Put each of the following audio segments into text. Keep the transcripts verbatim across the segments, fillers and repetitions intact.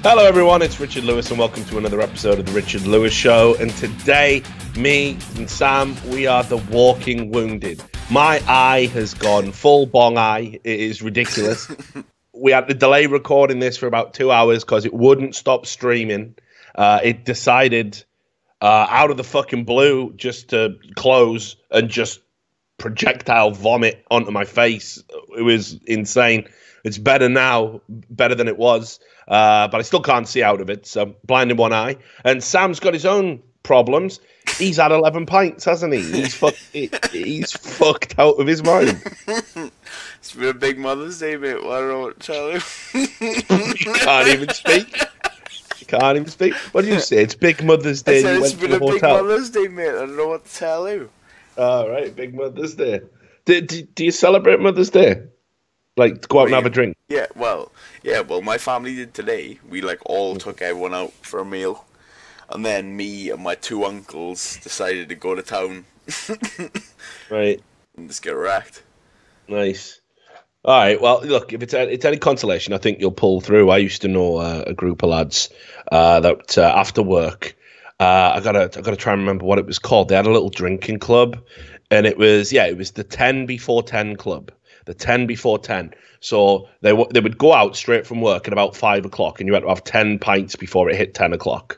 Hello everyone, it's Richard Lewis and welcome to another episode of the Richard Lewis Show. And today, me and Sam, we are the walking wounded. My eye has gone full bong eye. It is ridiculous. We had to delay recording this for about two hours because it wouldn't stop streaming. Uh, it decided uh, out of the fucking blue just to close and just projectile vomit onto my face. It was insane. It's better now, better than it was. Uh, but I still can't see out of it, so blind in one eye. And Sam's got his own problems. He's had eleven pints, hasn't he? He's fucked. He's fucked out of his mind. It's been a big Mother's Day, mate. What do I want to tell you? You can't even speak. You can't even speak. What do you say? It's Big Mother's Day. I said you it's went been to a the big hotel. Mother's Day, mate. I don't know what to tell you. All right, Big Mother's Day. Do, do, do you celebrate Mother's Day? Like, to go out and have a drink? Yeah, well, yeah, well, my family did today. We, like, all took everyone out for a meal. And then me and my two uncles decided to go to town. Right. And just get wrecked. Nice. All right, well, look, if it's, it's any consolation, I think you'll pull through. I used to know uh, a group of lads uh, that uh, after work, uh, I gotta, I gotta try and remember what it was called. They had a little drinking club, and it was, yeah, it was the ten before ten club. The ten before ten. So they w- they would go out straight from work at about five o'clock, and you had to have ten pints before it hit ten o'clock.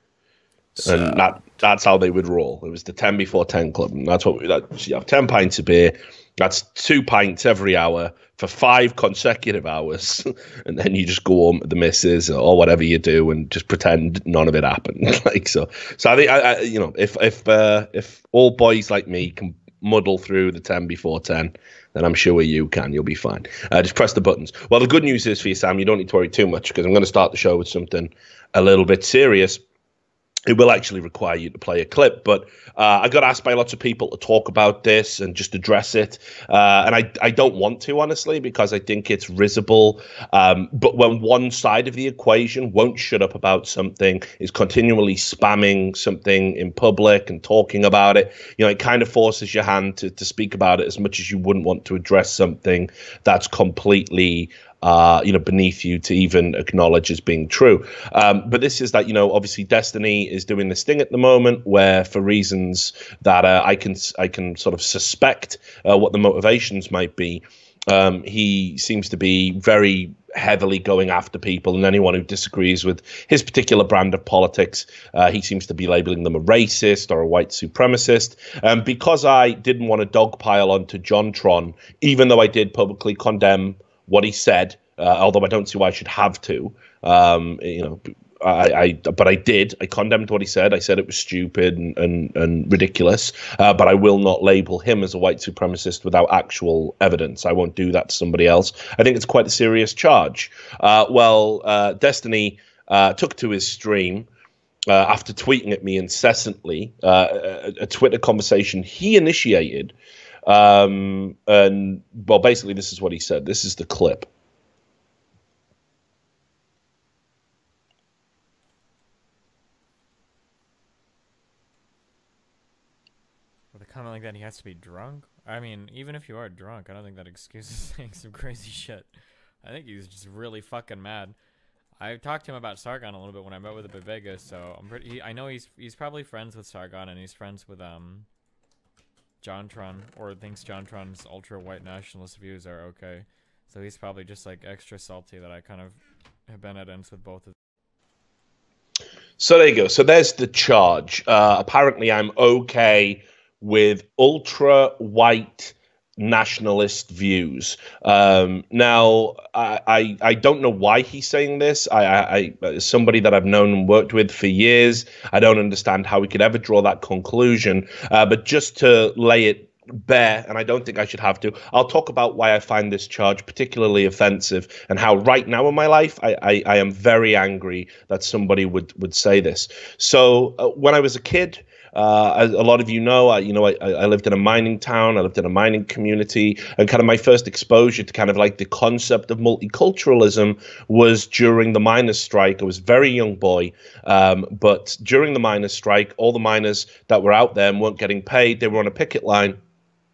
So. And that that's how they would roll. It was the ten before ten club, and that's what we. That, you have ten pints of beer. That's two pints every hour for five consecutive hours, and then you just go home to the missus or whatever you do, and just pretend none of it happened. Like so. So I think I, I you know if if uh, if all boys like me can muddle through the ten before ten, then I'm sure you can. You'll be fine. Uh, just press the buttons. Well, the good news is for you, Sam, you don't need to worry too much because I'm going to start the show with something a little bit serious. It will actually require you to play a clip, but uh, I got asked by lots of people to talk about this and just address it. Uh, and I, I don't want to, honestly, because I think it's risible. Um, but when one side of the equation won't shut up about something, is continually spamming something in public and talking about it, you know, it kind of forces your hand to, to speak about it as much as you wouldn't want to address something that's completely Uh, you know, beneath you to even acknowledge as being true. Um, but this is that, you know, obviously Destiny is doing this thing at the moment where for reasons that uh, I can I can sort of suspect uh, what the motivations might be, um, he seems to be very heavily going after people and anyone who disagrees with his particular brand of politics. Uh, he seems to be labeling them a racist or a white supremacist. Um, because I didn't want to dogpile onto JonTron, even though I did publicly condemn what he said, uh, although I don't see why I should have to. Um, you know, I, I but I did. I condemned what he said. I said it was stupid and and, and ridiculous. Uh, but I will not label him as a white supremacist without actual evidence. I won't do that to somebody else. I think it's quite a serious charge. Uh, well, uh, Destiny uh, took to his stream uh, after tweeting at me incessantly, uh, a, a Twitter conversation he initiated. Um, and well, basically, this is what he said. This is the clip. With a comment like that, he has to be drunk? I mean, even if you are drunk, I don't think that excuses saying some crazy shit. I think he's just really fucking mad. I talked to him about Sargon a little bit when I met with him at Vegas, so I'm pretty. He, I know he's he's probably friends with Sargon, and he's friends with um. JonTron, or thinks JonTron's ultra white nationalist views are okay. So he's probably just like extra salty that I kind of have been at ends with both of them. So there you go. So there's the charge. Uh, apparently I'm okay with ultra white nationalist views. Um, now, I, I I don't know why he's saying this. I, I, I as somebody that I've known and worked with for years, I don't understand how he could ever draw that conclusion. Uh, but just to lay it bare, and I don't think I should have to, I'll talk about why I find this charge particularly offensive and how right now in my life I, I, I am very angry that somebody would, would say this. So uh, when I was a kid, Uh, as a lot of you know, I, you know, I, I lived in a mining town. I lived in a mining community, and kind of my first exposure to kind of like the concept of multiculturalism was during the miners' strike. I was a very young boy, um, but during the miners' strike, all the miners that were out there and weren't getting paid, they were on a picket line.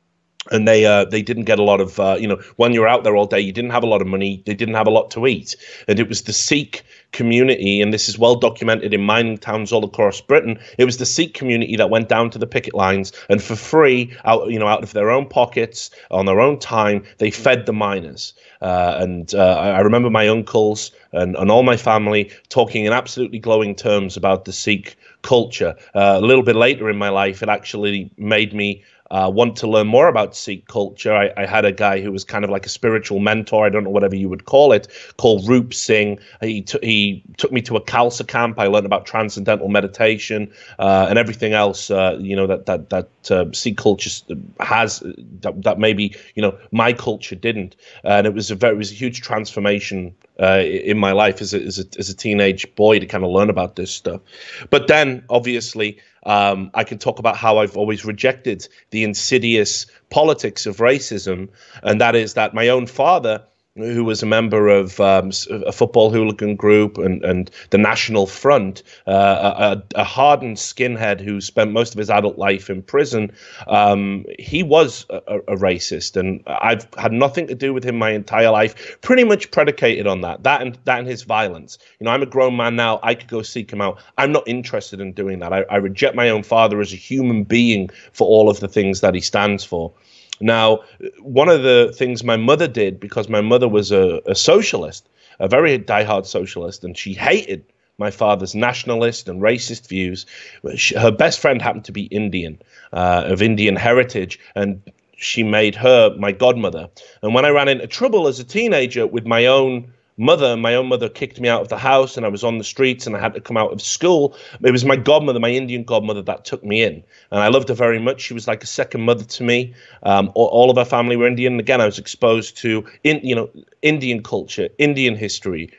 And they uh, they didn't get a lot of, uh, you know, when you were out there all day, you didn't have a lot of money. They didn't have a lot to eat. And it was the Sikh community, and this is well documented in mining towns all across Britain. It was the Sikh community that went down to the picket lines, and for free, out you know, out of their own pockets, on their own time, they fed the miners. Uh, and uh, I remember my uncles and, and all my family talking in absolutely glowing terms about the Sikh culture. Uh, a little bit later in my life, it actually made me Uh, want to learn more about Sikh culture. I, I had a guy who was kind of like a spiritual mentor, I don't know, whatever you would call it, called Roop Singh. He, t- he took me to a Khalsa camp. I learned about transcendental meditation uh, and everything else, uh, you know, that that that uh, Sikh culture has that, that maybe, you know, my culture didn't. And it was a very, it was a huge transformation uh, in my life as a, as a, as a teenage boy to kind of learn about this stuff. But then, obviously, Um, I can talk about how I've always rejected the insidious politics of racism, and that is that my own father, who was a member of um, a football hooligan group and, and the National Front, uh, a, a hardened skinhead who spent most of his adult life in prison, um, he was a, a racist, and I've had nothing to do with him my entire life, pretty much predicated on that, that and that and his violence. You know, I'm a grown man now. I could go seek him out. I'm not interested in doing that. I, I reject my own father as a human being for all of the things that he stands for. Now, one of the things my mother did, because my mother was a, a socialist, a very diehard socialist, and she hated my father's nationalist and racist views. She, her best friend happened to be Indian, uh, of Indian heritage, and she made her my godmother. And when I ran into trouble as a teenager with my own mother, my own mother kicked me out of the house, and I was on the streets and I had to come out of school. It was my godmother, my Indian godmother, that took me in. And I loved her very much. She was like a second mother to me. Um, all, all of our family were Indian. And again, I was exposed to, in, you know, Indian culture, Indian history.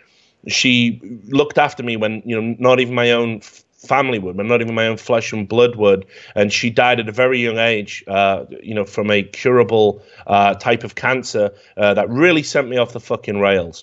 She looked after me when, you know, not even my own family would, but not even my own flesh and blood would. And she died at a very young age, uh, you know, from a curable uh, type of cancer uh, that really sent me off the fucking rails.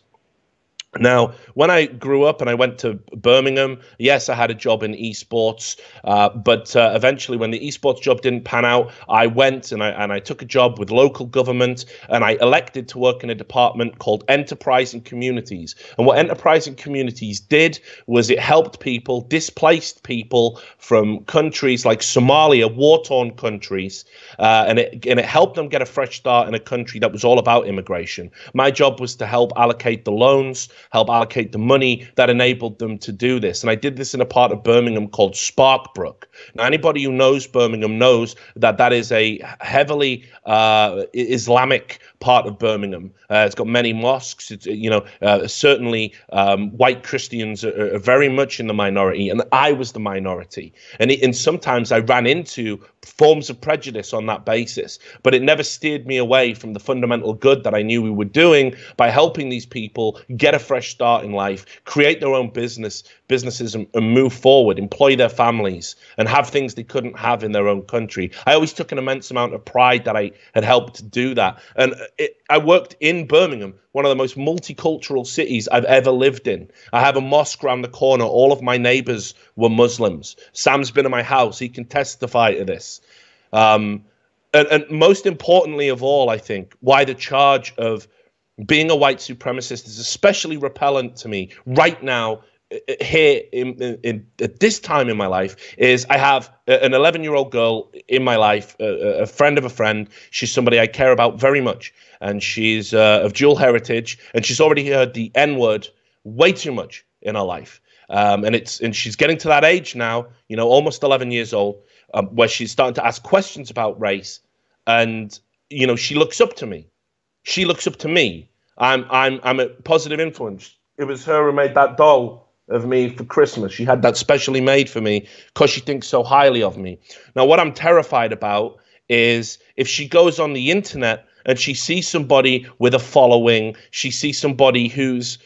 Now, when I grew up and I went to Birmingham, yes, I had a job in esports, uh, but uh, eventually when the esports job didn't pan out, I went and I, and I took a job with local government, and I elected to work in a department called Enterprise and Communities. And what Enterprise and Communities did was it helped people, displaced people from countries like Somalia, war-torn countries, uh, and, it, and it helped them get a fresh start in a country that was all about immigration. My job was to help allocate the loans, help allocate the money that enabled them to do this. And I did this in a part of Birmingham called Sparkbrook. Now, anybody who knows Birmingham knows that that is a heavily uh, Islamic part of Birmingham. Uh, it's got many mosques. It's, you know, uh, certainly um, white Christians are, are very much in the minority, and I was the minority. And, it, and sometimes I ran into forms of prejudice on that basis, but it never steered me away from the fundamental good that I knew we were doing by helping these people get a fresh start in life, create their own business, businesses and, and move forward, employ their families, and have things they couldn't have in their own country. I always took an immense amount of pride that I had helped to do that. And it, I worked in Birmingham, one of the most multicultural cities I've ever lived in. I have a mosque around the corner. All of my neighbors were Muslims. Sam's been in my house. He can testify to this. Um, and, and most importantly of all, I think, why the charge of being a white supremacist is especially repellent to me right now, here in, in, at this time in my life, is I have an eleven-year-old girl in my life, a, a friend of a friend. She's somebody I care about very much, and she's uh, of dual heritage, and she's already heard the N-word way too much in her life. Um, and it's and she's getting to that age now, you know, almost eleven years old, um, where she's starting to ask questions about race, and you know, she looks up to me. She looks up to me. I'm I'm I'm a positive influence. It was her who made that doll of me for Christmas. She had that specially made for me because she thinks so highly of me. Now, what I'm terrified about is if she goes on the internet and she sees somebody with a following, she sees somebody who's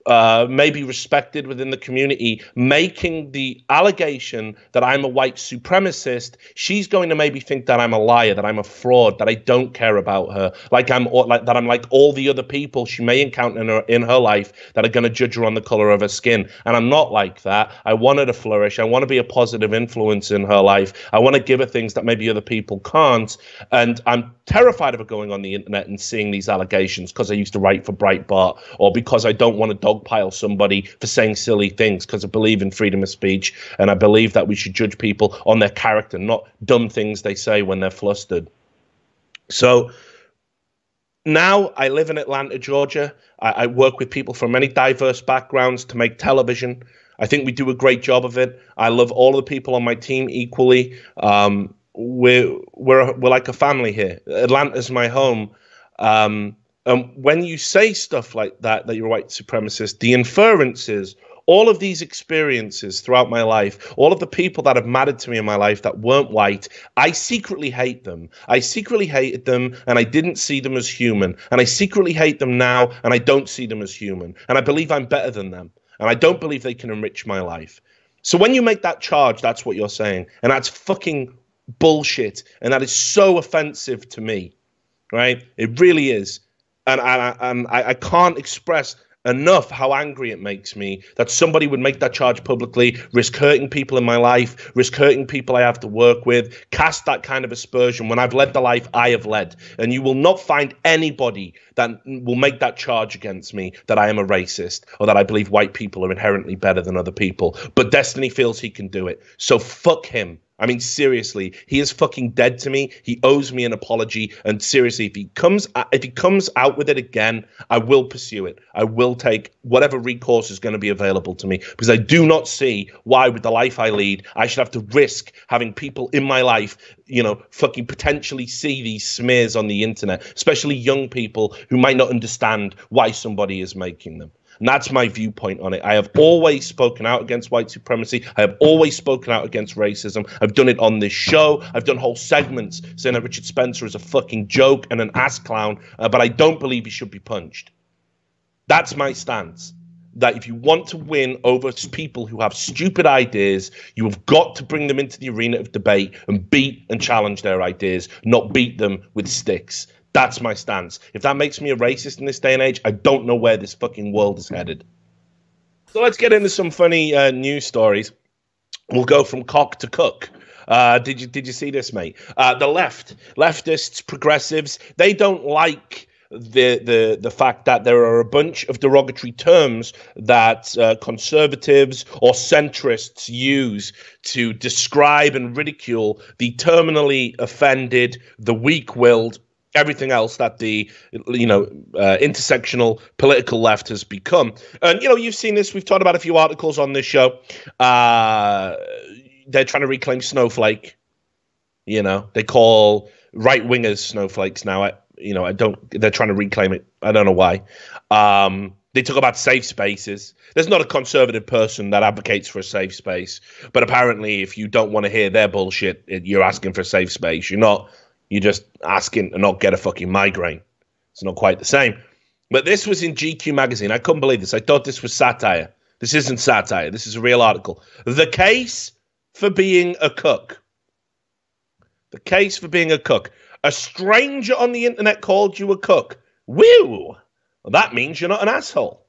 uh, maybe respected within the community, making the allegation that I'm a white supremacist, she's going to maybe think that I'm a liar, that I'm a fraud, that I don't care about her, like I'm like that I'm like all the other people she may encounter in her, in her life that are going to judge her on the color of her skin. And I'm not like that. I want her to flourish. I want to be a positive influence in her life. I want to give her things that maybe other people can't. And I'm terrified of her going on the internet and seeing these allegations because I used to write for Breitbart, or because I don't want to dogpile somebody for saying silly things, because I believe in freedom of speech and I believe that we should judge people on their character, not dumb things they say when they're flustered. So now I live in Atlanta, Georgia. I, I work with people from many diverse backgrounds to make television. I think we do a great job of it. I love all of the people on my team equally. Um, we're, we're, we're like a family here. Atlanta's my home. Um, Um, when you say stuff like that, that you're a white supremacist, the inference is all of these experiences throughout my life, all of the people that have mattered to me in my life that weren't white, I secretly hate them. I secretly hated them, and I didn't see them as human. And I secretly hate them now, and I don't see them as human. And I believe I'm better than them. And I don't believe they can enrich my life. So when you make that charge, that's what you're saying. And that's fucking bullshit. And that is so offensive to me, right? It really is. And I, and I, I can't express enough how angry it makes me that somebody would make that charge publicly, risk hurting people in my life, risk hurting people I have to work with, cast that kind of aspersion when I've led the life I have led. And you will not find anybody that will make that charge against me that I am a racist or that I believe white people are inherently better than other people. But Destiny feels he can do it. So fuck him. I mean, seriously, he is fucking dead to me. He owes me an apology. And seriously, if he comes if he comes out with it again, I will pursue it. I will take whatever recourse is going to be available to me, because I do not see why, with the life I lead, I should have to risk having people in my life, you know, fucking potentially see these smears on the internet, especially young people who might not understand why somebody is making them. And that's my viewpoint on it. I have always spoken out against white supremacy. I have always spoken out against racism. I've done it on this show. I've done whole segments saying that Richard Spencer is a fucking joke and an ass clown, uh, but I don't believe he should be punched. That's my stance. That if you want to win over people who have stupid ideas, you have got to bring them into the arena of debate and beat and challenge their ideas, not beat them with sticks. That's my stance. If that makes me a racist in this day and age, I don't know where this fucking world is headed. So let's get into some funny uh, news stories. We'll go from cock to cook. Uh, did you did you see this, mate? Uh, the left, leftists, progressives, they don't like the the the fact that there are a bunch of derogatory terms that uh, conservatives or centrists use to describe and ridicule the terminally offended, the weak-willed, everything else that the, you know, uh, intersectional political left has become. And, you know, you've seen this. We've talked about a few articles on this show. Uh, they're trying to reclaim snowflake. You know, they call right-wingers snowflakes now. I, you know, I don't, they're trying to reclaim it. I don't know why. Um, they talk about safe spaces. There's not a conservative person that advocates for a safe space. But apparently, if you don't want to hear their bullshit, you're asking for a safe space. You're not. You're just asking to not get a fucking migraine. It's not quite the same. But this was in G Q magazine. I couldn't believe this. I thought this was satire. This isn't satire. This is a real article. The case for being a cook. The case for being a cook. A stranger on the internet called you a cook. Woo! Well, that means you're not an asshole.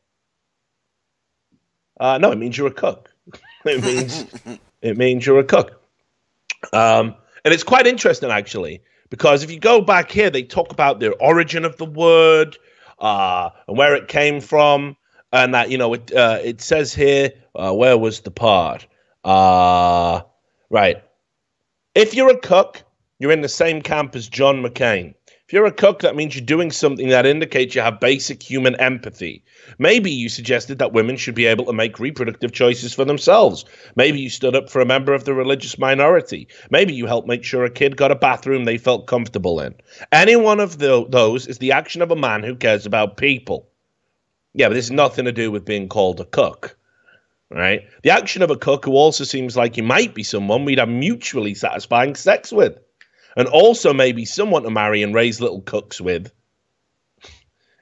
Uh, no, it means you're a cook. it means it means you're a cook. Um, and it's quite interesting, actually. Because if you go back here, they talk about the origin of the word uh, and where it came from. And that, you know, it uh, it says here, uh, where was the part? Uh, right. If you're a cook, you're in the same camp as John McCain. If you're a cook, that means you're doing something that indicates you have basic human empathy. Maybe you suggested that women should be able to make reproductive choices for themselves. Maybe you stood up for a member of the religious minority. Maybe you helped make sure a kid got a bathroom they felt comfortable in. Any one of the, those is the action of a man who cares about people. Yeah, but this has nothing to do with being called a cook, right? The action of a cook who also seems like he might be someone we'd have mutually satisfying sex with. And also maybe someone to marry and raise little cooks with.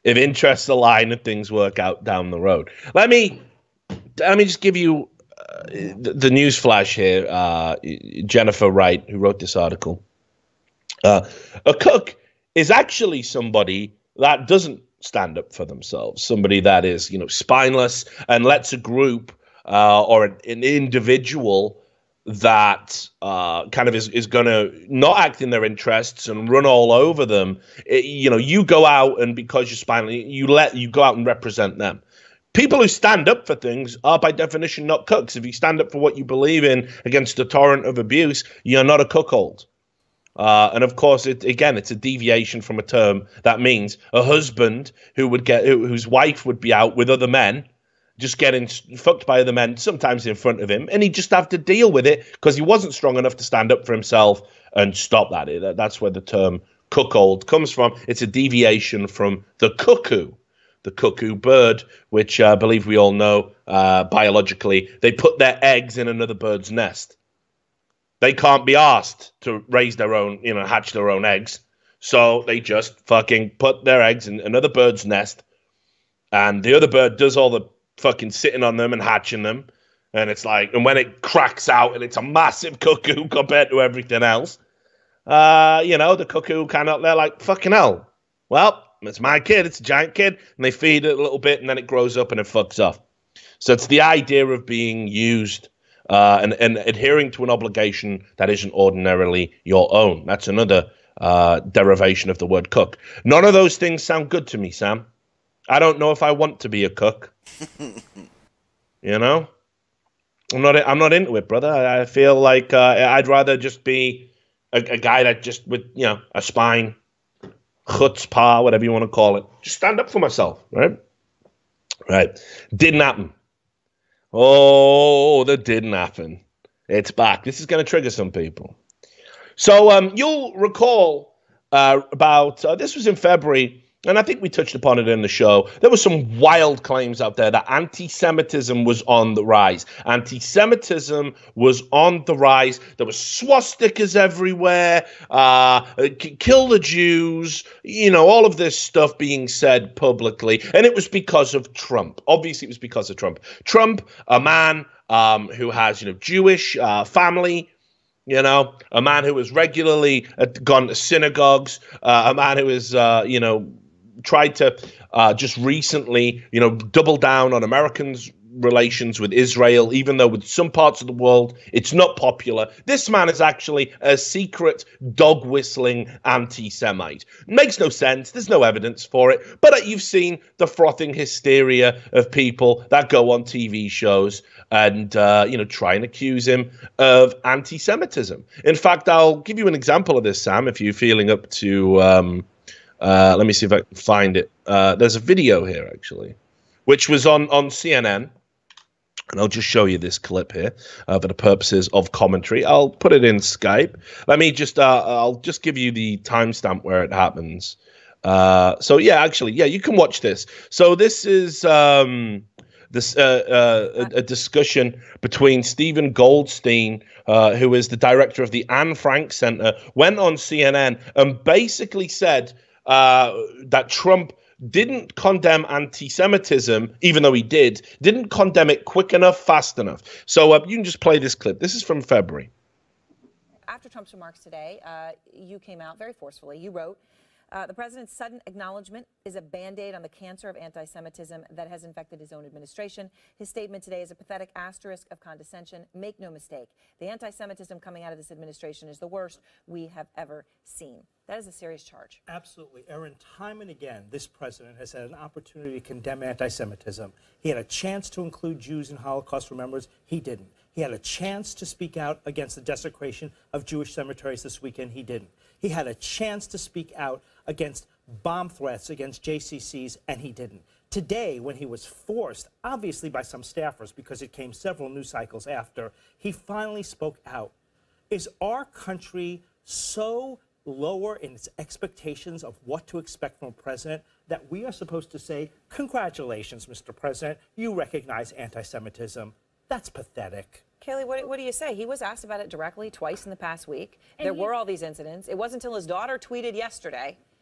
if interests align and things work out down the road. Let me let me just give you uh, the, the news flash here. Uh, Jennifer Wright, who wrote this article. Uh, a cook is actually somebody that doesn't stand up for themselves, somebody that is, you know, spineless and lets a group uh, or an, an individual that uh, kind of is, is going to not act in their interests and run all over them. It, you know, you go out and because you're spineless, you let you go out and represent them. People who stand up for things are by definition not cooks. If you stand up for what you believe in against a torrent of abuse, you're not a cuckold. Uh, and of course, it, again, it's a deviation from a term that means a husband who would get who, whose wife would be out with other men, just getting fucked by other men, sometimes in front of him, and he'd just have to deal with it because he wasn't strong enough to stand up for himself and stop that. It, that's where the term cuckold comes from. It's a deviation from the cuckoo, the cuckoo bird, which uh, I believe we all know uh, biologically, they put their eggs in another bird's nest. They can't be asked to raise their own, you know, hatch their own eggs. So they just fucking put their eggs in another bird's nest. And the other bird does all the fucking sitting on them and hatching them. And it's like, and when it cracks out and it's a massive cuckoo compared to everything else, uh, you know, the cuckoo kind of, they're like, fucking hell. Well, it's my kid. It's a giant kid. And they feed it a little bit and then it grows up and it fucks off. So it's the idea of being used Uh, and, and adhering to an obligation that isn't ordinarily your own. That's another uh, derivation of the word cook. None of those things sound good to me, Sam. I don't know if I want to be a cook. You know? I'm not I'm not into it, brother. I, I feel like uh, I'd rather just be a, a guy that just with, you know, a spine, chutzpah, whatever you want to call it. Just stand up for myself, right? Right. Didn't happen. Oh, that didn't happen. It's back. This is going to trigger some people. So um, you'll recall uh, about, uh, this was in February, and I think we touched upon it in the show. There were some wild claims out there that anti-Semitism was on the rise. Anti-Semitism was on the rise. There were swastikas everywhere, uh, kill the Jews, you know, all of this stuff being said publicly. And it was because of Trump. Obviously, it was because of Trump. Trump, a man um, who has, you know, Jewish uh, family, you know, a man who has regularly uh, gone to synagogues, uh, a man who is, uh, you know, tried to uh, just recently, you know, double down on Americans' relations with Israel, even though with some parts of the world it's not popular. This man is actually a secret dog-whistling anti-Semite. Makes no sense. There's no evidence for it. But you've seen the frothing hysteria of people that go on T V shows and, uh, you know, try and accuse him of anti-Semitism. In fact, I'll give you an example of this, Sam, if you're feeling up to... Um, Uh, let me see if I can find it. Uh, there's a video here, actually, which was on, on C N N. And I'll just show you this clip here uh, for the purposes of commentary. I'll put it in Skype. Let me just, uh, I'll just give you the timestamp where it happens. Uh, so, yeah, actually, yeah, you can watch this. So this is um, this uh, uh, a, a discussion between Stephen Goldstein, uh, who is the director of the Anne Frank Center, went on C N N and basically said uh, that Trump didn't condemn anti-Semitism, even though he did, didn't condemn it quick enough, fast enough. So uh, you can just play this clip. This is from February. After Trump's remarks today, uh, you came out very forcefully. You wrote, uh, the president's sudden acknowledgement is a Band-Aid on the cancer of anti-Semitism that has infected his own administration. His statement today is a pathetic asterisk of condescension. Make no mistake, the anti-Semitism coming out of this administration is the worst we have ever seen. That is a serious charge. Absolutely. Aaron, time and again, this president has had an opportunity to condemn anti-Semitism. He had a chance to include Jews and Holocaust remembrance. He didn't. He had a chance to speak out against the desecration of Jewish cemeteries this weekend. He didn't. He had a chance to speak out against bomb threats against J C Cs, and he didn't. Today, when he was forced, obviously by some staffers, because it came several news cycles after, he finally spoke out. Is our country so lower in its expectations of what to expect from a president that we are supposed to say, congratulations, Mister President, you recognize anti-Semitism? That's pathetic. Kayleigh, what, what do you say? He was asked about it directly twice in the past week. And there he, were all these incidents. It wasn't until his daughter tweeted yesterday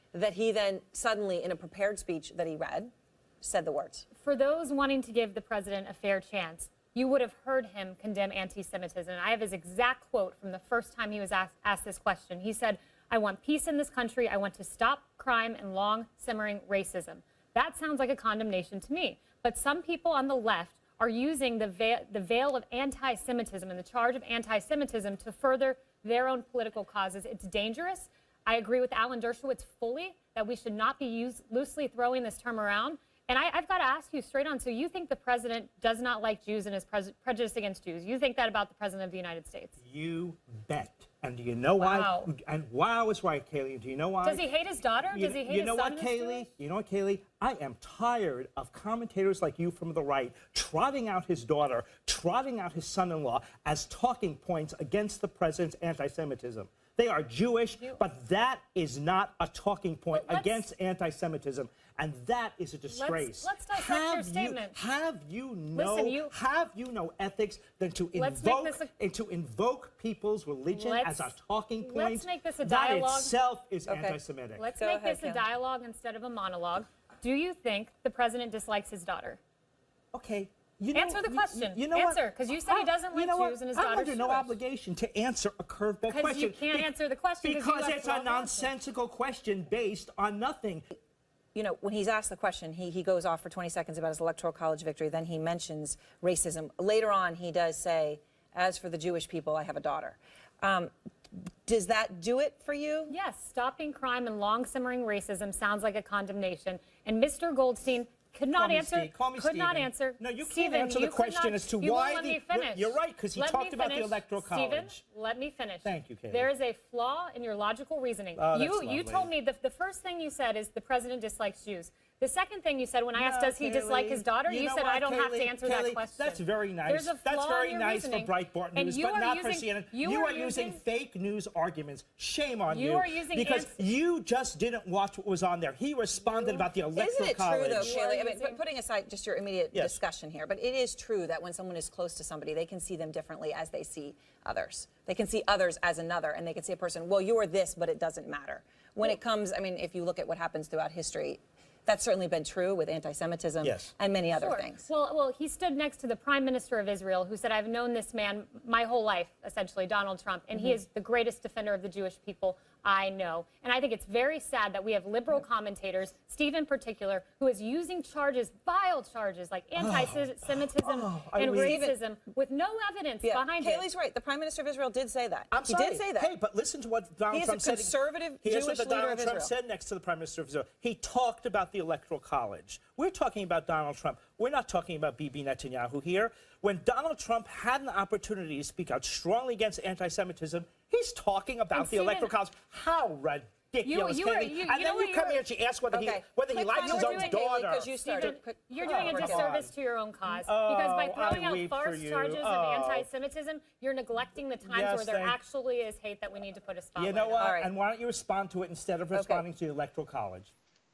that he then suddenly, in a prepared speech that he read, said the words. For those wanting to give the president a fair chance, you would have heard him condemn anti-Semitism. And I have his exact quote from the first time he was asked, asked this question. He said, "I want peace in this country. I want to stop crime and long simmering racism." That sounds like a condemnation to me. But some people on the left are using the veil, the veil of anti-Semitism and the charge of anti-Semitism to further their own political causes. It's dangerous. I agree with Alan Dershowitz fully that we should not be use, loosely throwing this term around. And I, I've got to ask you straight on, so you think the president does not like Jews and is pre prejudiced against Jews? You think that about the president of the United States? You bet. And do you know Wow. why? And wow is right, Kaylee. Do you know why? Does he hate his daughter? You, Does he hate you his know son? what, who's Kaylee? Jewish? You know what, Kaylee? I am tired of commentators like you from the right trotting out his daughter, trotting out his son-in-law as talking points against the president's anti-Semitism. They are Jewish, You- but that is not a talking point Let's- against anti-Semitism, and that is a disgrace. let's dissect have your statement. You, have you no Listen, you- have you no ethics than to Let's make invoke this a- and to invoke people's religion Let's- as a talking point? let's make this a That dialogue. itself is Okay. anti-Semitic. Let's Go make ahead, this a Kim. dialogue instead of a monologue. Do you think the president dislikes his daughter? Okay. You know, Answer the you- question. You, know Answer, what? 'cause you said he I- doesn't you like know what? Jews and his I'm daughter's under no Jewish. obligation to answer a curveball 'Cause question. you can't Be- answer the question 'cause you because left it's the a wrong answer. nonsensical question based on nothing. You know, when he's asked the question, he, he goes off for twenty seconds about his electoral college victory. Then he mentions racism. Later on, he does say, "As for the Jewish people, I have a daughter." Um, does that do it for you? Yes, stopping crime and long simmering racism sounds like a condemnation. And Mister Goldstein could not Call me answer. Steve. Call me could not Stephen. answer. No, you can't Stephen, answer the you could question not- as to you why won't let the- me finish. you're right, 'cause he Let talked me about the finish. Electoral Stephen, College. let me finish. Thank you, Kaylee. There is a flaw in your logical reasoning. Oh, that's you you lovely. told me the, the first thing you said is the president dislikes Jews. The second thing you said when I asked, No, does he dislike Kaylee. his daughter? You You, know said, what, I don't have to Kaylee? answer Kaylee, that question. That's very nice. There's a That's flaw very in your nice reasoning. for Breitbart And News, you but are not using, for C N N. You, You are are using using fake news arguments. Shame on You you. are using because ans- you just didn't watch what was on there. He responded about the Electoral Isn't it College. true, though, You are Kaylee? I mean, using- but putting aside just your immediate Yes. discussion here, but it is true that when someone is close to somebody, they can see them differently as they see others. They can see others as another, and they can see a person, well, you are this, but it doesn't matter. When it comes, I mean, if you look at what happens throughout history, that's certainly been true with anti-Semitism Yes. and many other Sure. things. Well, well, he stood next to the Prime Minister of Israel, who said, "I've known this man my whole life, essentially, Donald Trump, and Mm-hmm. he is the greatest defender of the Jewish people I know." And I think it's very sad that we have liberal commentators, Steve in particular, who is using charges, vile charges like anti-Semitism oh, I and mean- racism, with no evidence Yeah, behind Kaylee's it. right. The Prime Minister of Israel did say that. I'm he sorry. did say that. Hey, but listen to what Donald He is Trump a said. conservative Here's Jewish what leader Donald of Trump Israel. said next to the Prime Minister of Israel. He talked about the Electoral College. We're talking about Donald Trump. We're not talking about Bibi Netanyahu here. When Donald Trump had an opportunity to speak out strongly against anti-Semitism, he's talking about And the Stephen- Electoral College. How ridiculous, You- you are- Kaylee. you- you and know then what you come you're- here and she asks whether he Okay. whether he Quick likes final his word, own Kaylee, daughter. because you started. Stephen, Quick- you're oh, doing a come disservice on. to your own cause Oh, because by I throwing out weep for farce you. charges Oh. of anti-Semitism, you're neglecting the times Yes, where there thank- actually is hate that we need to put a spotlight You know on. what? All right. And why don't you respond to it instead of responding to the Electoral College?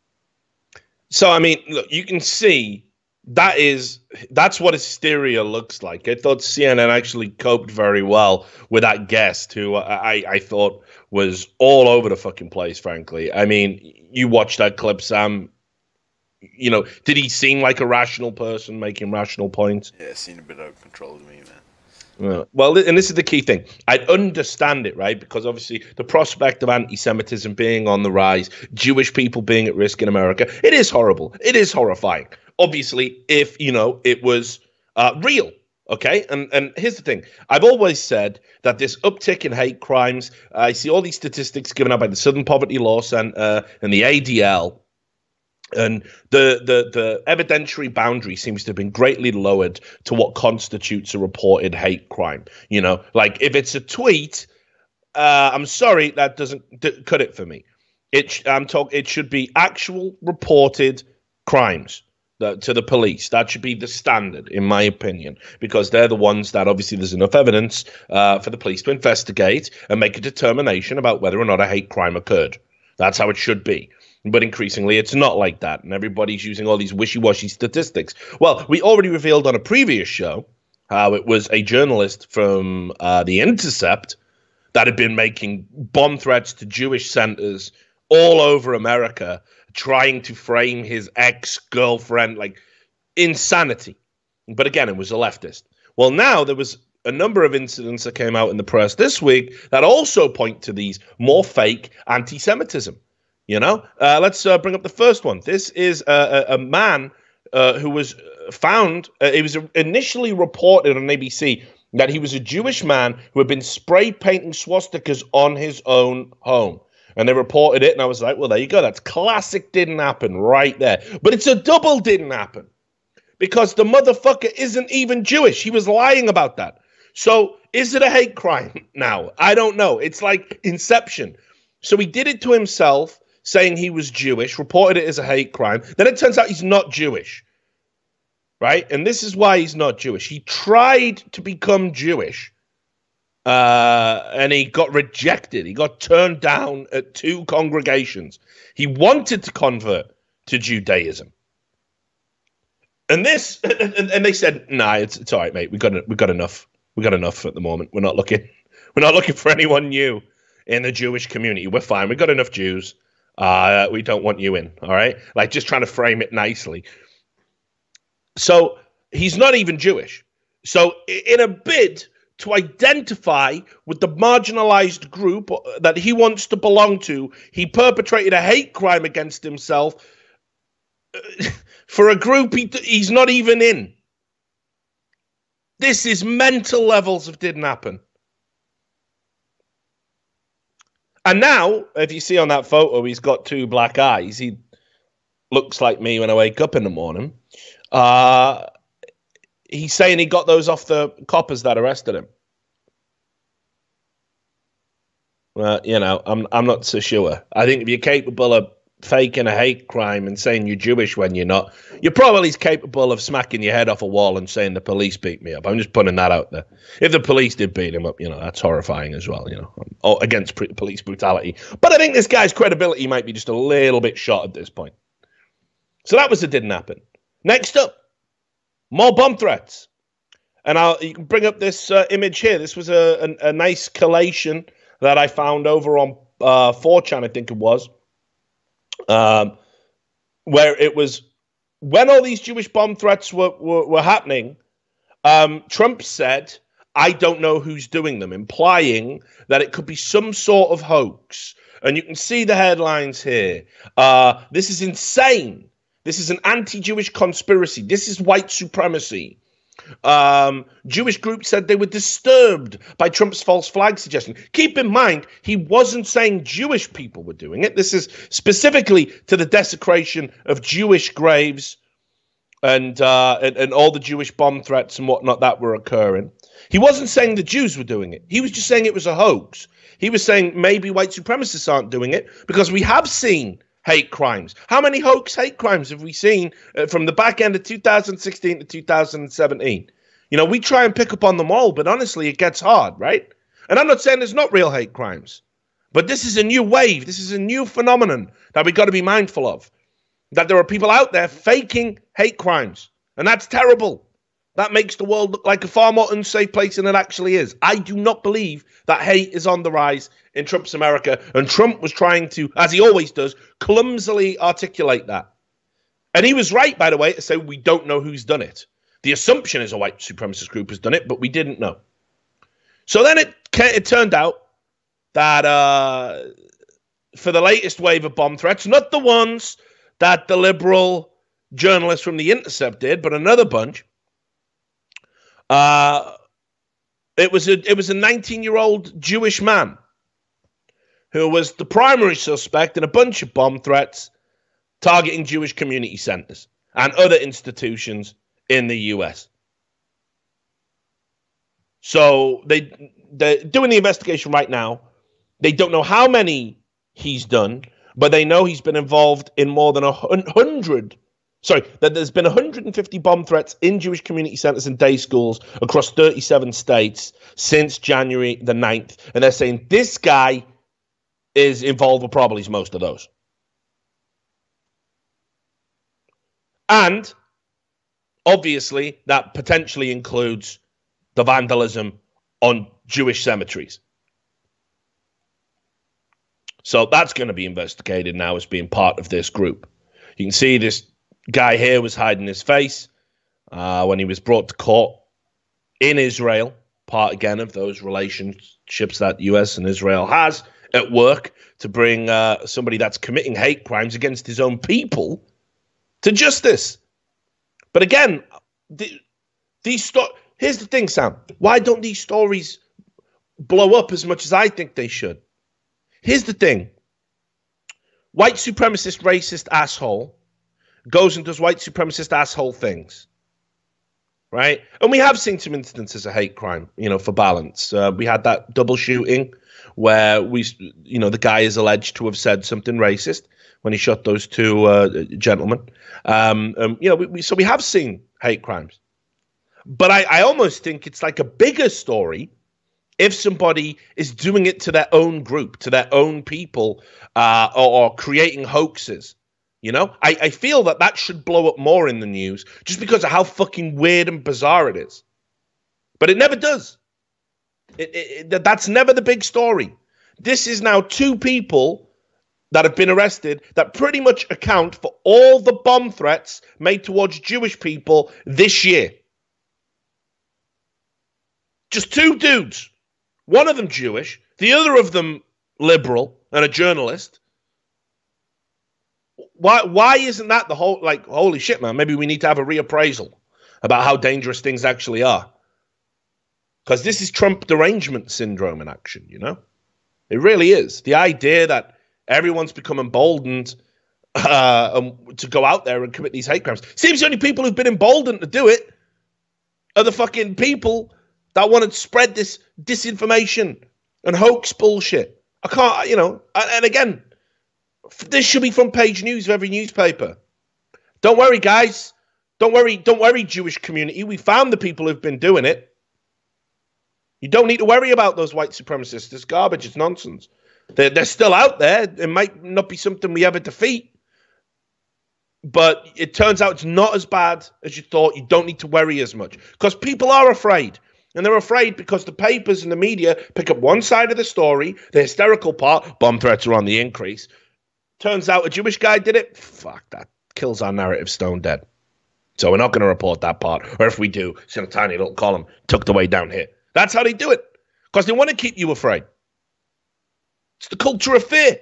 So I mean, look, you can see that is that's what hysteria looks like. I thought C N N actually coped very well with that guest, who I I thought was all over the fucking place. Frankly, I mean, you watched that clip, Sam. You know, did he seem like a rational person making rational points? Yeah, it seemed a bit out of control to me, man. Yeah. Well, and this is the key thing. I'd understand it, right? Because obviously the prospect of anti-Semitism being on the rise, Jewish people being at risk in America, it is horrible. It is horrifying. Obviously, if, you know, it was uh, real, okay? And and here's the thing. I've always said that this uptick in hate crimes, I see all these statistics given out by the Southern Poverty Law Center and the A D L, and the, the the evidentiary boundary seems to have been greatly lowered to what constitutes a reported hate crime. You know, like if it's a tweet, uh, I'm sorry, that doesn't d- cut it for me. It sh- I'm talk. It should be actual reported crimes that, to the police. That should be the standard, in my opinion, because they're the ones that obviously there's enough evidence uh, for the police to investigate and make a determination about whether or not a hate crime occurred. That's how it should be. But increasingly, it's not like that, and everybody's using all these wishy-washy statistics. Well, we already revealed on a previous show how it was a journalist from uh, The Intercept that had been making bomb threats to Jewish centers all over America trying to frame his ex-girlfriend, like insanity. But again, it was a leftist. Well, now there was a number of incidents that came out in the press this week that also point to these more fake anti-Semitism. You know, uh, let's uh, bring up the first one. This is a, a, a man uh, who was found. Uh, it was initially reported on A B C that he was a Jewish man who had been spray painting swastikas on his own home. And they reported it, and I was like, well, there you go. That's classic didn't happen right there. But it's a double didn't happen because the motherfucker isn't even Jewish. He was lying about that. So is it a hate crime now? I don't know. It's like Inception. So he did it to himself, saying he was Jewish, reported it as a hate crime. Then it turns out he's not Jewish, right? And this is why he's not Jewish. He tried to become Jewish, uh, and he got rejected. He got turned down at two congregations. He wanted to convert to Judaism. And this, and, and they said, nah, it's, it's all right, mate. We got, we got enough. We got enough at the moment. We're not looking, we're not looking for anyone new in the Jewish community. We're fine. We got enough Jews. Uh, we don't want you in, all right? Like, just trying to frame it nicely. So he's not even Jewish. So in a bid to identify with the marginalized group that he wants to belong to, he perpetrated a hate crime against himself for a group he, he's not even in. This is mental levels of didn't happen. And now, if you see on that photo, he's got two black eyes. He looks like me when I wake up in the morning. Uh, he's saying he got those off the coppers that arrested him. Well, you know, I'm I'm not so sure. I think if you're capable of faking a hate crime and saying you're Jewish when you're not, you're probably capable of smacking your head off a wall and saying the police beat me up. I'm just putting that out there. If the police did beat him up, you know, that's horrifying as well, you know, oh, against pre- police brutality. But I think this guy's credibility might be just a little bit shot at this point. So that was it didn't happen. Next up, more bomb threats. And I'll you can bring up this uh, image here. This was a, a, a nice collation that I found over on uh, four chan, I think it was. Um, where it was when all these Jewish bomb threats were, were, were happening, um, Trump said, I don't know who's doing them, implying that it could be some sort of hoax. And you can see the headlines here. Uh, this is insane. This is an anti-Jewish conspiracy. This is white supremacy. Um, Jewish groups said they were disturbed by Trump's false flag suggestion. Keep in mind, he wasn't saying Jewish people were doing it. This is specifically to the desecration of Jewish graves and, uh, and, and all the Jewish bomb threats and whatnot that were occurring. He wasn't saying the Jews were doing it. He was just saying it was a hoax. He was saying maybe white supremacists aren't doing it because we have seen hate crimes. How many hoax hate crimes have we seen uh, from the back end of two thousand sixteen to two thousand seventeen? You know, we try and pick up on them all, but honestly, it gets hard, right? And I'm not saying there's not real hate crimes, but this is a new wave. This is a new phenomenon that we got to be mindful of, that there are people out there faking hate crimes, and that's terrible. That makes the world look like a far more unsafe place than it actually is. I do not believe that hate is on the rise in Trump's America. And Trump was trying to, as he always does, clumsily articulate that. And he was right, by the way, to say we don't know who's done it. The assumption is a white supremacist group has done it, but we didn't know. So then it, it turned out that uh, for the latest wave of bomb threats, not the ones that the liberal journalists from The Intercept did, but another bunch, Uh, it was a it was a nineteen-year-old Jewish man who was the primary suspect in a bunch of bomb threats targeting Jewish community centers and other institutions in the U S. So they they're doing the investigation right now. They don't know how many he's done, but they know he's been involved in more than a hundred. Sorry, that there's been one hundred fifty bomb threats in Jewish community centers and day schools across thirty-seven states since January the ninth. And they're saying this guy is involved with probably most of those. And obviously, that potentially includes the vandalism on Jewish cemeteries. So that's going to be investigated now as being part of this group. You can see this guy here was hiding his face uh, when he was brought to court in Israel, part again of those relationships that U S and Israel has at work to bring uh, somebody that's committing hate crimes against his own people to justice. But again, the, these sto- here's the thing, Sam. Why don't these stories blow up as much as I think they should? Here's the thing. White supremacist, racist asshole goes and does white supremacist asshole things. Right? And we have seen some instances of hate crime, you know, for balance. Uh, we had that double shooting where we, you know, the guy is alleged to have said something racist when he shot those two uh, gentlemen. Um, um, you know, we, we, so we have seen hate crimes. But I, I almost think it's like a bigger story if somebody is doing it to their own group, to their own people, uh, or, or creating hoaxes. You know, I, I feel that that should blow up more in the news just because of how fucking weird and bizarre it is. But it never does. It, it, it, that's never the big story. This is now two people that have been arrested that pretty much account for all the bomb threats made towards Jewish people this year. Just two dudes. One of them Jewish, the other of them liberal and a journalist. Why why isn't that the whole, like, holy shit, man, maybe we need to have a reappraisal about how dangerous things actually are. Because this is Trump derangement syndrome in action, you know? It really is. The idea that everyone's become emboldened uh, um, to go out there and commit these hate crimes. Seems the only people who've been emboldened to do it are the fucking people that want to spread this disinformation and hoax bullshit. I can't, you know, and, and again, this should be front page news of every newspaper. Don't worry, guys. Don't worry. Don't worry, Jewish community. We found the people who've been doing it. You don't need to worry about those white supremacists. It's garbage. It's nonsense. They're, they're still out there. It might not be something we ever defeat. But it turns out it's not as bad as you thought. You don't need to worry as much. Because people are afraid. And they're afraid because the papers and the media pick up one side of the story, the hysterical part, bomb threats are on the increase. Turns out a Jewish guy did it. Fuck, that kills our narrative stone dead. So we're not going to report that part. Or if we do, it's in a tiny little column tucked away down here. That's how they do it. Because they want to keep you afraid. It's the culture of fear.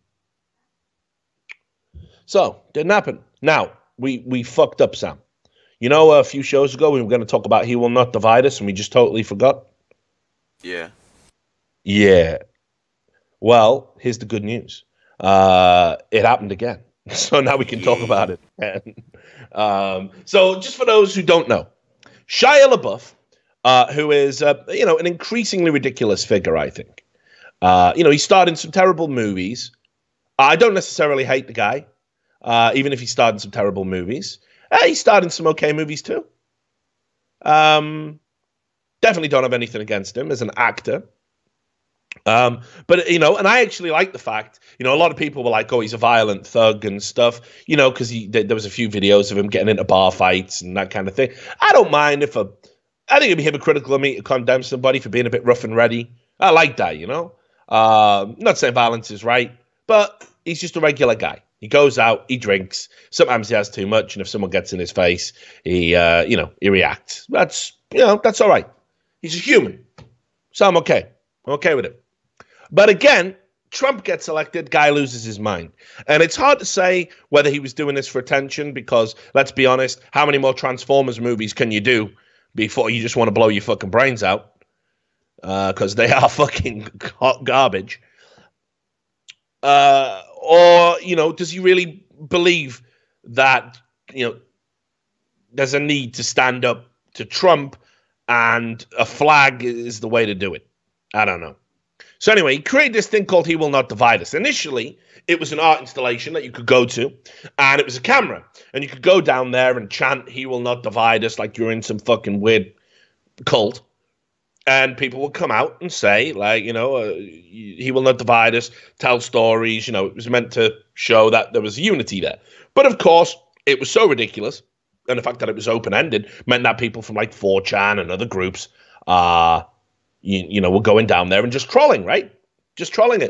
So, didn't happen. Now, we, we fucked up, Sam. You know, a few shows ago, we were going to talk about He Will Not Divide Us, and we just totally forgot. Yeah. Yeah. Well, here's the good news. Uh, it happened again. So now we can talk about it. um, so just for those who don't know, Shia LaBeouf, uh, who is, uh, you know, an increasingly ridiculous figure, I think. Uh, you know, he starred in some terrible movies. I don't necessarily hate the guy, uh, even if he starred in some terrible movies. Uh, he starred in some okay movies too. Um, definitely don't have anything against him as an actor. Um, but, you know, and I actually like the fact, you know, a lot of people were like, oh, he's a violent thug and stuff, you know, because he there was a few videos of him getting into bar fights and that kind of thing. I don't mind if a, I think it'd be hypocritical of me to condemn somebody for being a bit rough and ready. I like that, you know. Uh, not saying violence is right, but he's just a regular guy. He goes out, he drinks. Sometimes he has too much, and if someone gets in his face, he, uh, you know, he reacts. That's, you know, that's all right. He's a human, so I'm okay. I'm okay with it. But again, Trump gets elected, guy loses his mind. And it's hard to say whether he was doing this for attention because, let's be honest, how many more Transformers movies can you do before you just want to blow your fucking brains out? Because uh, they are fucking hot garbage. Uh, or, you know, does he really believe that, you know, there's a need to stand up to Trump and a flag is the way to do it? I don't know. So anyway, he created this thing called He Will Not Divide Us. Initially, it was an art installation that you could go to, and it was a camera. And you could go down there and chant, He Will Not Divide Us, like you're in some fucking weird cult. And people would come out and say, like, you know, uh, He Will Not Divide Us, tell stories. You know, it was meant to show that there was unity there. But, of course, it was so ridiculous. And the fact that it was open-ended meant that people from, like, four chan and other groups, uh, you, you know, were going down there and just trolling, right? Just trolling it.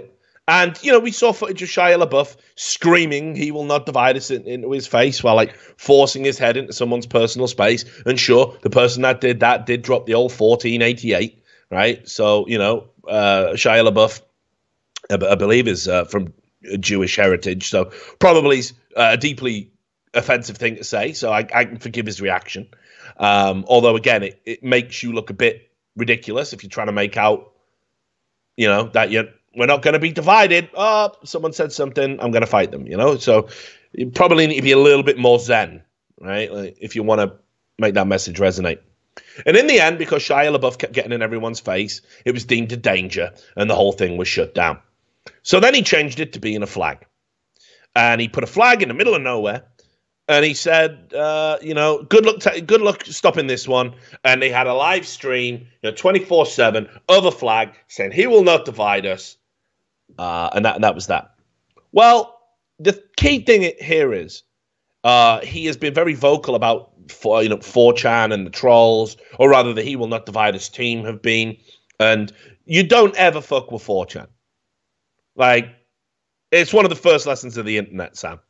And, you know, we saw footage of Shia LaBeouf screaming he will not divide us in, into his face while, like, forcing his head into someone's personal space. And sure, the person that did that did drop the old fourteen eighty-eight, right? So, you know, uh, Shia LaBeouf, I, I believe, is uh, from Jewish heritage. So probably a deeply offensive thing to say. So I, I can forgive his reaction. Um, although, again, it, it makes you look a bit ridiculous if you're trying to make out, you know, that you're... We're not going to be divided. Oh, someone said something. I'm going to fight them, you know? So you probably need to be a little bit more zen, right? Like, if you want to make that message resonate. And in the end, because Shia LaBeouf kept getting in everyone's face, it was deemed a danger and the whole thing was shut down. So then he changed it to being a flag. And he put a flag in the middle of nowhere. And he said, uh, you know, good luck, t- good luck stopping this one. And they had a live stream, you know, twenty-four seven of a flag saying, he will not divide us. Uh, and that and that was that. Well, the key thing here is uh, he has been very vocal about, for, you know, four chan and the trolls, or rather the He Will Not Divide Us team have been. And you don't ever fuck with four chan. Like, it's one of the first lessons of the internet, Sam.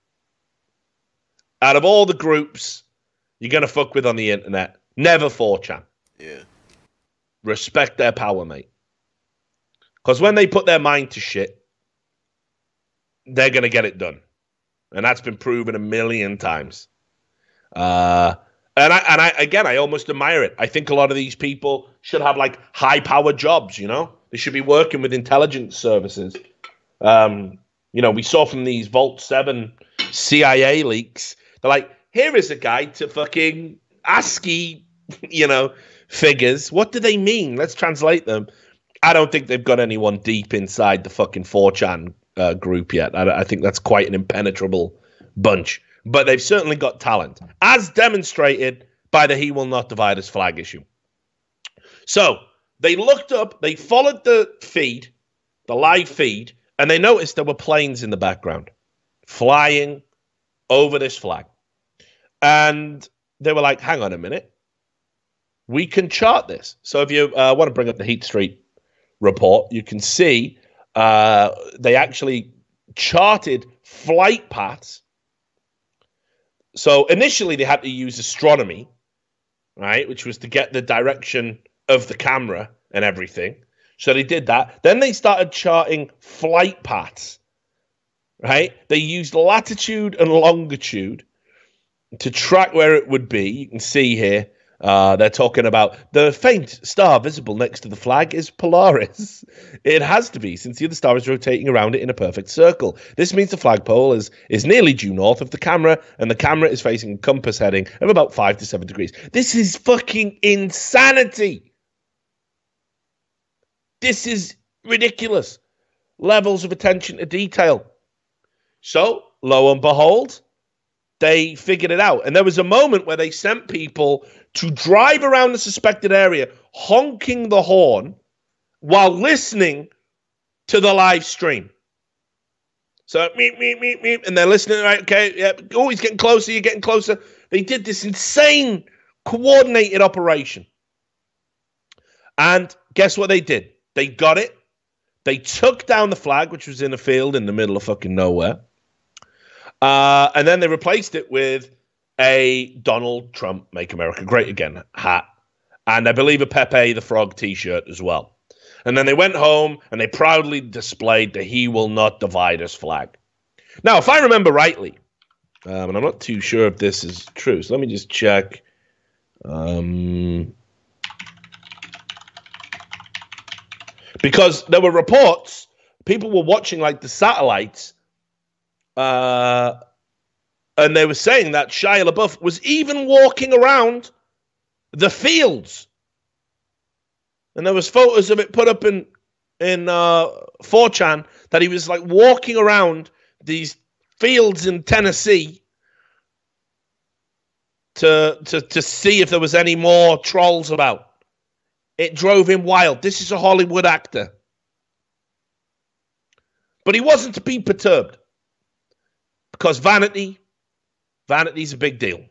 Out of all the groups you're going to fuck with on the internet, never four chan. Yeah. Respect their power, mate. Because when they put their mind to shit, they're going to get it done. And that's been proven a million times. Uh, and, I, and I, again, I almost admire it. I think a lot of these people should have, like, high-powered jobs, you know? They should be working with intelligence services. Um, you know, we saw from these Vault seven C I A leaks, they're like, here is a guide to fucking ASCII, you know, figures. What do they mean? Let's translate them. I don't think they've got anyone deep inside the fucking four chan uh, group yet. I, I think that's quite an impenetrable bunch. But they've certainly got talent, as demonstrated by the He Will Not Divide Us flag issue. So they looked up, they followed the feed, the live feed, and they noticed there were planes in the background flying over this flag. And they were like, hang on a minute. We can chart this. So if you uh, want to bring up the Heat Street report, you can see uh, they actually charted flight paths. So initially they had to use astronomy, right, which was to get the direction of the camera and everything. So they did that. Then they started charting flight paths, right? They used latitude and longitude to track where it would be. You can see here, uh, they're talking about the faint star visible next to the flag is Polaris. It has to be, since the other star is rotating around it in a perfect circle. This means the flagpole is, is nearly due north of the camera, and the camera is facing a compass heading of about five to seven degrees. This is fucking insanity. This is ridiculous. Levels of attention to detail. So, lo and behold, they figured it out. And there was a moment where they sent people to drive around the suspected area, honking the horn while listening to the live stream. So, meep, meep, meep, meep, and they're listening, right? Okay, yeah, oh, he's getting closer, you're getting closer. They did this insane coordinated operation. And guess what they did? They got it. They took down the flag, which was in a field in the middle of fucking nowhere. Uh, and then they replaced it with a Donald Trump Make America Great Again hat. And I believe a Pepe the Frog t-shirt as well. And then they went home and they proudly displayed the He Will Not Divide Us flag. Now, if I remember rightly, um, and I'm not too sure if this is true, so let me just check. Um... Because there were reports, people were watching like the satellites, uh, and they were saying that Shia LaBeouf was even walking around the fields. And there was photos of it put up in in uh, four chan that he was like walking around these fields in Tennessee to to to see if there was any more trolls about. It drove him wild. This is a Hollywood actor. But he wasn't to be perturbed. Because vanity, vanity's a big deal.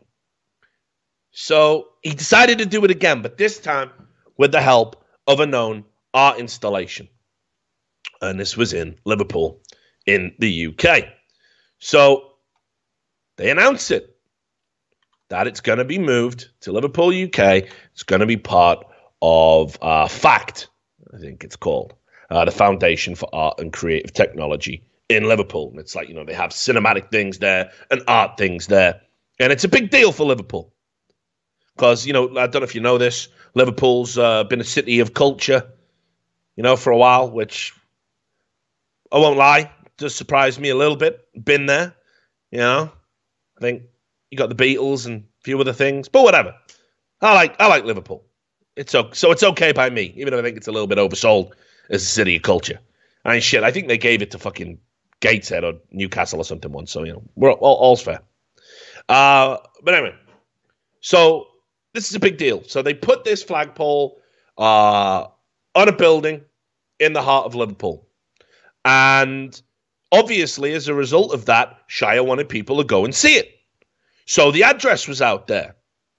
So he decided to do it again, but this time with the help of a known art installation. And this was in Liverpool in the U K. So they announced it, that it's going to be moved to Liverpool, U K. It's going to be part of uh, FACT, I think it's called, uh, the Foundation for Art and Creative Technology in Liverpool. And it's like, you know, they have cinematic things there and art things there. And it's a big deal for Liverpool. Because, you know, I don't know if you know this, Liverpool's uh, been a city of culture, you know, for a while, which I won't lie, does surprise me a little bit. Been there, you know. I think you got the Beatles and a few other things, but whatever. I like I like Liverpool. It's okay, so it's okay by me, even though I think it's a little bit oversold as a city of culture. I mean, shit, I think they gave it to fucking Gateshead or Newcastle or something once, so, you know, we're all, all's fair. Uh, but anyway, so this is a big deal. So they put this flagpole uh, on a building in the heart of Liverpool. And obviously, as a result of that, Shire wanted people to go and see it. So the address was out there.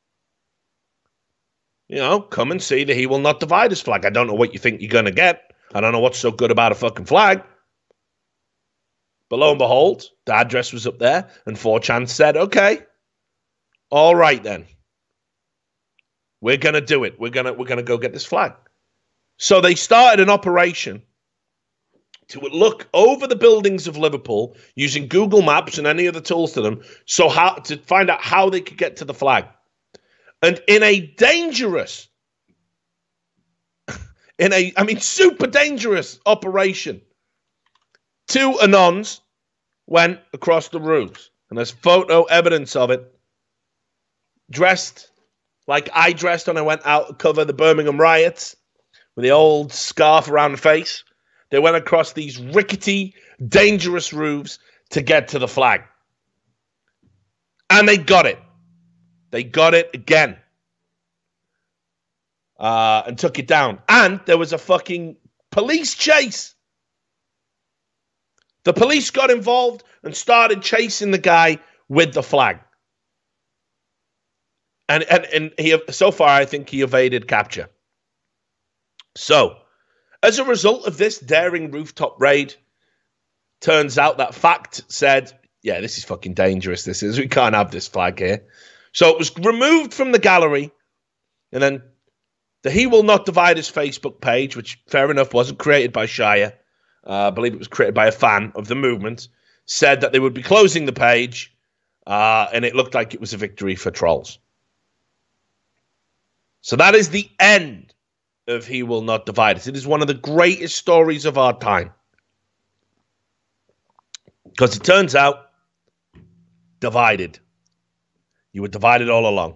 You know, come and see the He Will Not Divide Us flag. I don't know what you think you're going to get. I don't know what's so good about a fucking flag. But lo and behold, the address was up there, and four chan said, okay, all right then. We're going to do it. We're going to we're going to go get this flag. So they started an operation to look over the buildings of Liverpool using Google Maps and any other tools to them, so how to find out how they could get to the flag. And in a dangerous, in a, I mean, super dangerous operation, two Anons went across the roofs. And there's photo evidence of it. Dressed like I dressed when I went out to cover the Birmingham riots, with the old scarf around the face. They went across these rickety, dangerous roofs to get to the flag. And they got it. They got it again. Uh, and took it down. And there was a fucking police chase. The police got involved and started chasing the guy with the flag. And, and, and he, so far, I think he evaded capture. So, as a result of this daring rooftop raid, turns out that FACT said, yeah, this is fucking dangerous, this is. We can't have this flag here. So it was removed from the gallery, and then the He Will Not Divide Us Facebook page, which, fair enough, wasn't created by Shire, uh, I believe it was created by a fan of the movement, said that they would be closing the page, uh, and it looked like it was a victory for trolls. So that is the end of He Will Not Divide Us. It is one of the greatest stories of our time. Because it turns out, divided. You were divided all along.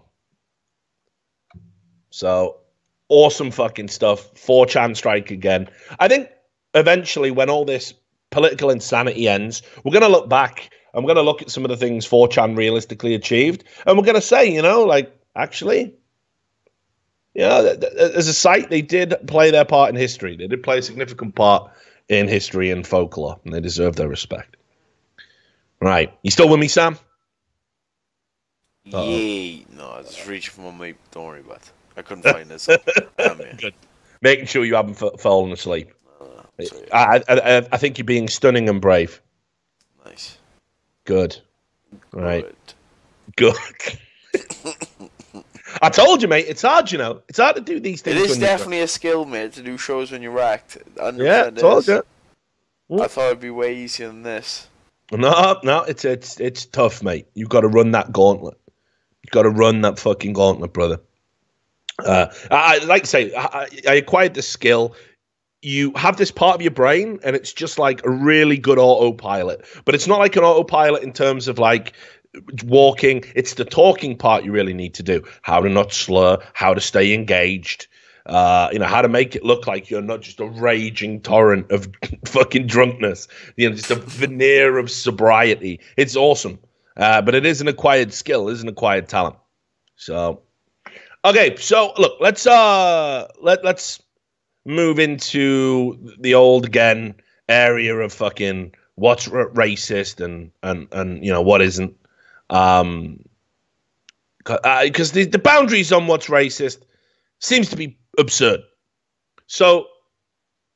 So, awesome fucking stuff. four chan strike again. I think eventually when all this political insanity ends, we're going to look back and we're going to look at some of the things four chan realistically achieved. And we're going to say, you know, like, actually, you know, as a site, they did play their part in history. They did play a significant part in history and folklore, and they deserve their respect. Right. You still with me, Sam? Uh-oh. Yeah. No, I was reaching for my mate. Don't worry about it. I couldn't find this. I'm in. Good. Making sure you haven't f- fallen asleep. Uh, I, I, I think you're being stunning and brave. Nice. Good. Right. Good. I told you, mate. It's hard, you know. It's hard to do these things. It is when definitely a skill, mate, to do shows when you're racked. Yeah, told you. I thought it'd be way easier than this. No, no, it's it's it's tough, mate. You've got to run that gauntlet. You've got to run that fucking gauntlet, brother. Uh, I, I like to say, I, I acquired this skill. You have this part of your brain, and it's just like a really good autopilot. But it's not like an autopilot in terms of like walking. It's the talking part you really need to do. How to not slur, how to stay engaged, uh, you know, how to make it look like you're not just a raging torrent of fucking drunkenness, you know, just a veneer of sobriety. It's awesome. Uh, but it is an acquired skill, it is an acquired talent. So, okay, so look, let's uh, let let's move into the old again area of fucking what's r- racist and and and you know what isn't. Um, because uh, the, the boundaries on what's racist seems to be absurd. So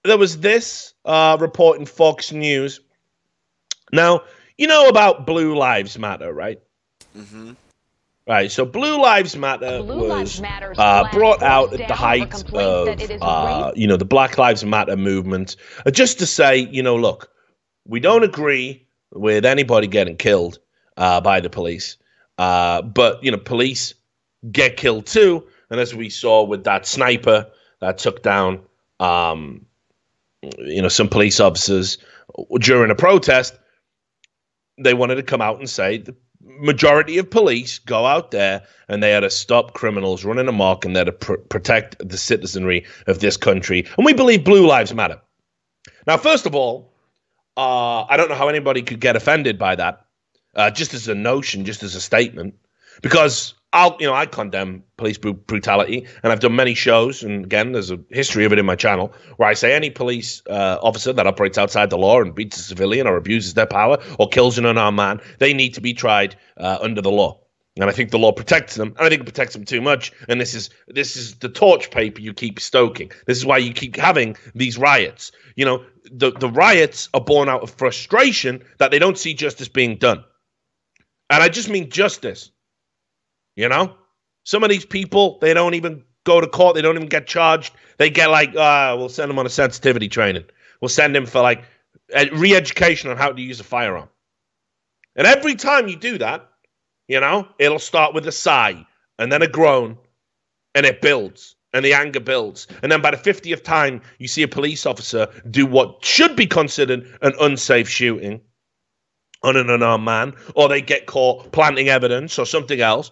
there was this uh, report in Fox News. Now, you know about Blue Lives Matter, right? Mm-hmm. Right, so Blue Lives Matter Blue was Lives uh, brought out at the height of, uh, you know, the Black Lives Matter movement, uh, just to say, you know, look, we don't agree with anybody getting killed uh, by the police, uh, but, you know, police get killed too, and as we saw with that sniper that took down, um, you know, some police officers during a protest, they wanted to come out and say the majority of police go out there and they are to stop criminals running amok and they're to pr- protect the citizenry of this country. And we believe Blue Lives Matter. Now, first of all, uh, I don't know how anybody could get offended by that, uh, just as a notion, just as a statement, because I'll, you know, I condemn police br- brutality, and I've done many shows, and again, there's a history of it in my channel, where I say any police uh, officer that operates outside the law and beats a civilian or abuses their power or kills an unarmed man, they need to be tried uh, under the law. And I think the law protects them, and I think it protects them too much. And this is this is the torch paper you keep stoking. This is why you keep having these riots. You know, the, the riots are born out of frustration that they don't see justice being done. And I just mean justice. You know, some of these people, they don't even go to court. They don't even get charged. They get like, ah, uh, we'll send them on a sensitivity training. We'll send them for like re-education on how to use a firearm. And every time you do that, you know, it'll start with a sigh and then a groan, and it builds and the anger builds. And then by the fiftieth time you see a police officer do what should be considered an unsafe shooting on an unarmed man, or they get caught planting evidence or something else,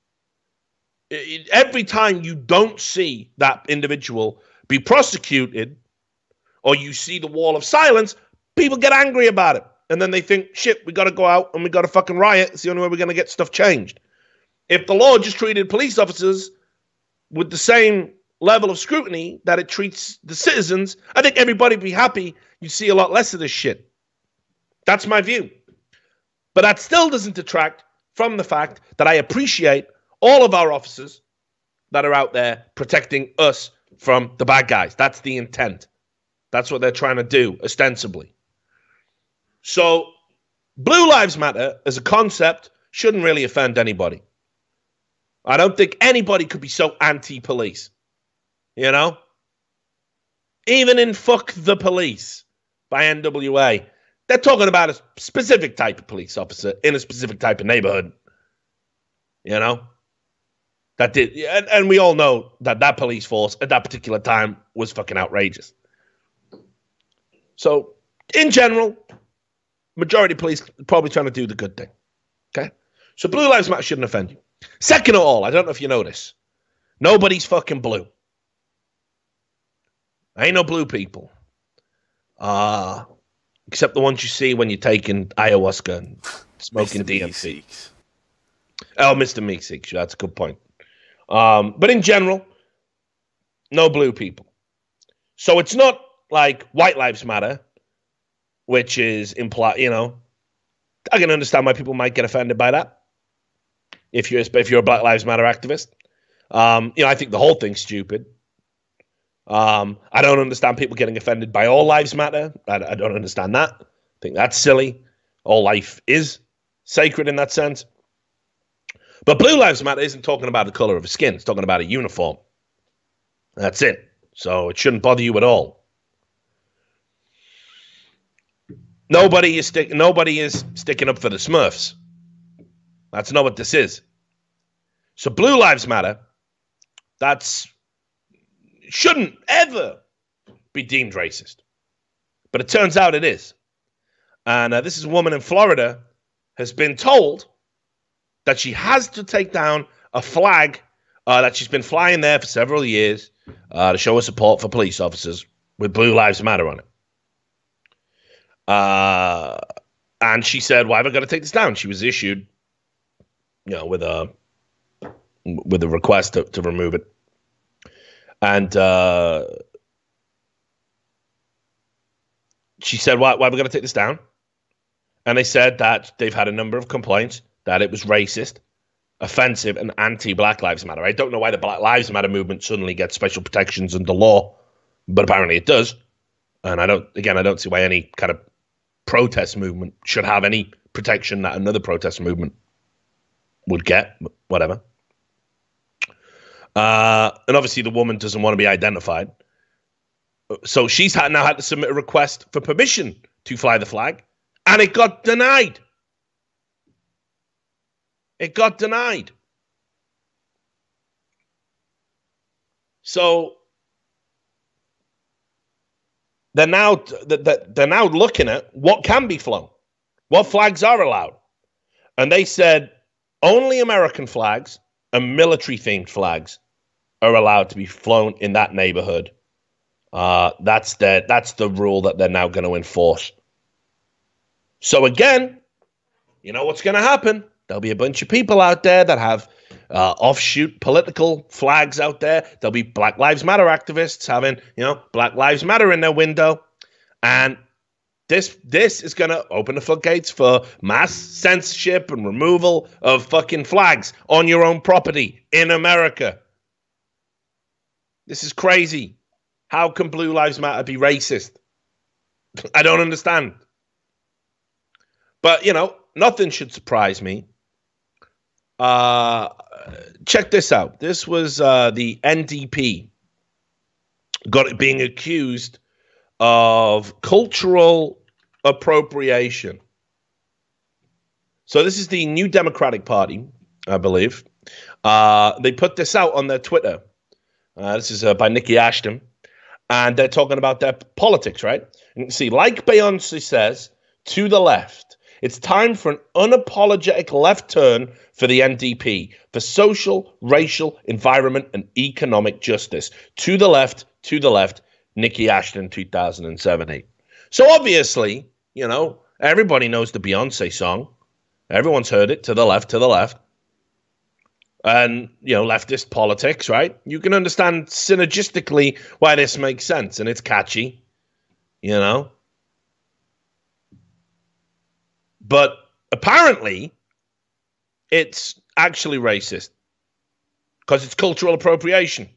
every time you don't see that individual be prosecuted, or you see the wall of silence, people get angry about it. And then they think, shit, we got to go out and we got to fucking riot. It's the only way we're going to get stuff changed. If the law just treated police officers with the same level of scrutiny that it treats the citizens, I think everybody would be happy. You'd see a lot less of this shit. That's my view. But that still doesn't detract from the fact that I appreciate all of our officers that are out there protecting us from the bad guys. That's the intent. That's what they're trying to do, ostensibly. So, Blue Lives Matter as a concept shouldn't really offend anybody. I don't think anybody could be so anti-police. You know? Even in Fuck the Police by N W A, they're talking about a specific type of police officer in a specific type of neighborhood. You know? That did, and, and we all know that that police force at that particular time was fucking outrageous. So, in general, majority of police are probably trying to do the good thing. Okay? So Blue Lives Matter shouldn't offend you. Second of all, I don't know if you know this, nobody's fucking blue. Ain't no blue people. Uh, except the ones you see when you're taking ayahuasca and smoking D M C. Oh, Mister Meeseeks. That's a good point. Um, but in general, no blue people. So it's not like White Lives Matter, which is imply, you know, I can understand why people might get offended by that. If you're if you're a Black Lives Matter activist, um, you know, I think the whole thing's stupid. Um, I don't understand people getting offended by All Lives Matter. I, I don't understand that. I think that's silly. All life is sacred in that sense. But Blue Lives Matter isn't talking about the color of skin. It's talking about a uniform. That's it. So it shouldn't bother you at all. Nobody is stick. Nobody is sticking up for the Smurfs. That's not what this is. So Blue Lives Matter, that's shouldn't ever be deemed racist, but it turns out it is. And uh, this is a woman in Florida has been told that she has to take down a flag uh, that she's been flying there for several years uh, to show her support for police officers with Blue Lives Matter on it. Uh, and she said, "Why have I got to take this down?" She was issued, you know, with a with a request to, to remove it. And uh, she said, "Why, why have we got to take this down?" And they said that they've had a number of complaints that it was racist, offensive, and anti-Black Lives Matter. I don't know why the Black Lives Matter movement suddenly gets special protections under law, but apparently it does. And I don't, again, I don't see why any kind of protest movement should have any protection that another protest movement would get, but whatever. Uh, and obviously the woman doesn't want to be identified. So she's had, now had to submit a request for permission to fly the flag, and it got denied. It got denied. So they're now they're now looking at what can be flown, what flags are allowed, and they said only American flags and military-themed flags are allowed to be flown in that neighborhood. Uh, that's the that's the rule that they're now going to enforce. So again, you know what's going to happen? There'll be a bunch of people out there that have uh, offshoot political flags out there. There'll be Black Lives Matter activists having, you know, Black Lives Matter in their window. And this this is going to open the floodgates for mass censorship and removal of fucking flags on your own property in America. This is crazy. How can Blue Lives Matter be racist? I don't understand. But, you know, nothing should surprise me. Uh, check this out. This was uh, the N D P got it being accused of cultural appropriation. So this is the New Democratic Party, I believe. Uh, they put this out on their Twitter. Uh, this is uh, by Nikki Ashton. And they're talking about their politics, right? And you can see, like Beyonce says, to the left, it's time for an unapologetic left turn for the N D P, for social, racial, environment, and economic justice. To the left, to the left, Nikki Ashton, two thousand seventeen. So obviously, you know, everybody knows the Beyonce song. Everyone's heard it, to the left, to the left. And, you know, leftist politics, right? You can understand synergistically why this makes sense, and it's catchy, you know? But apparently, it's actually racist because it's cultural appropriation.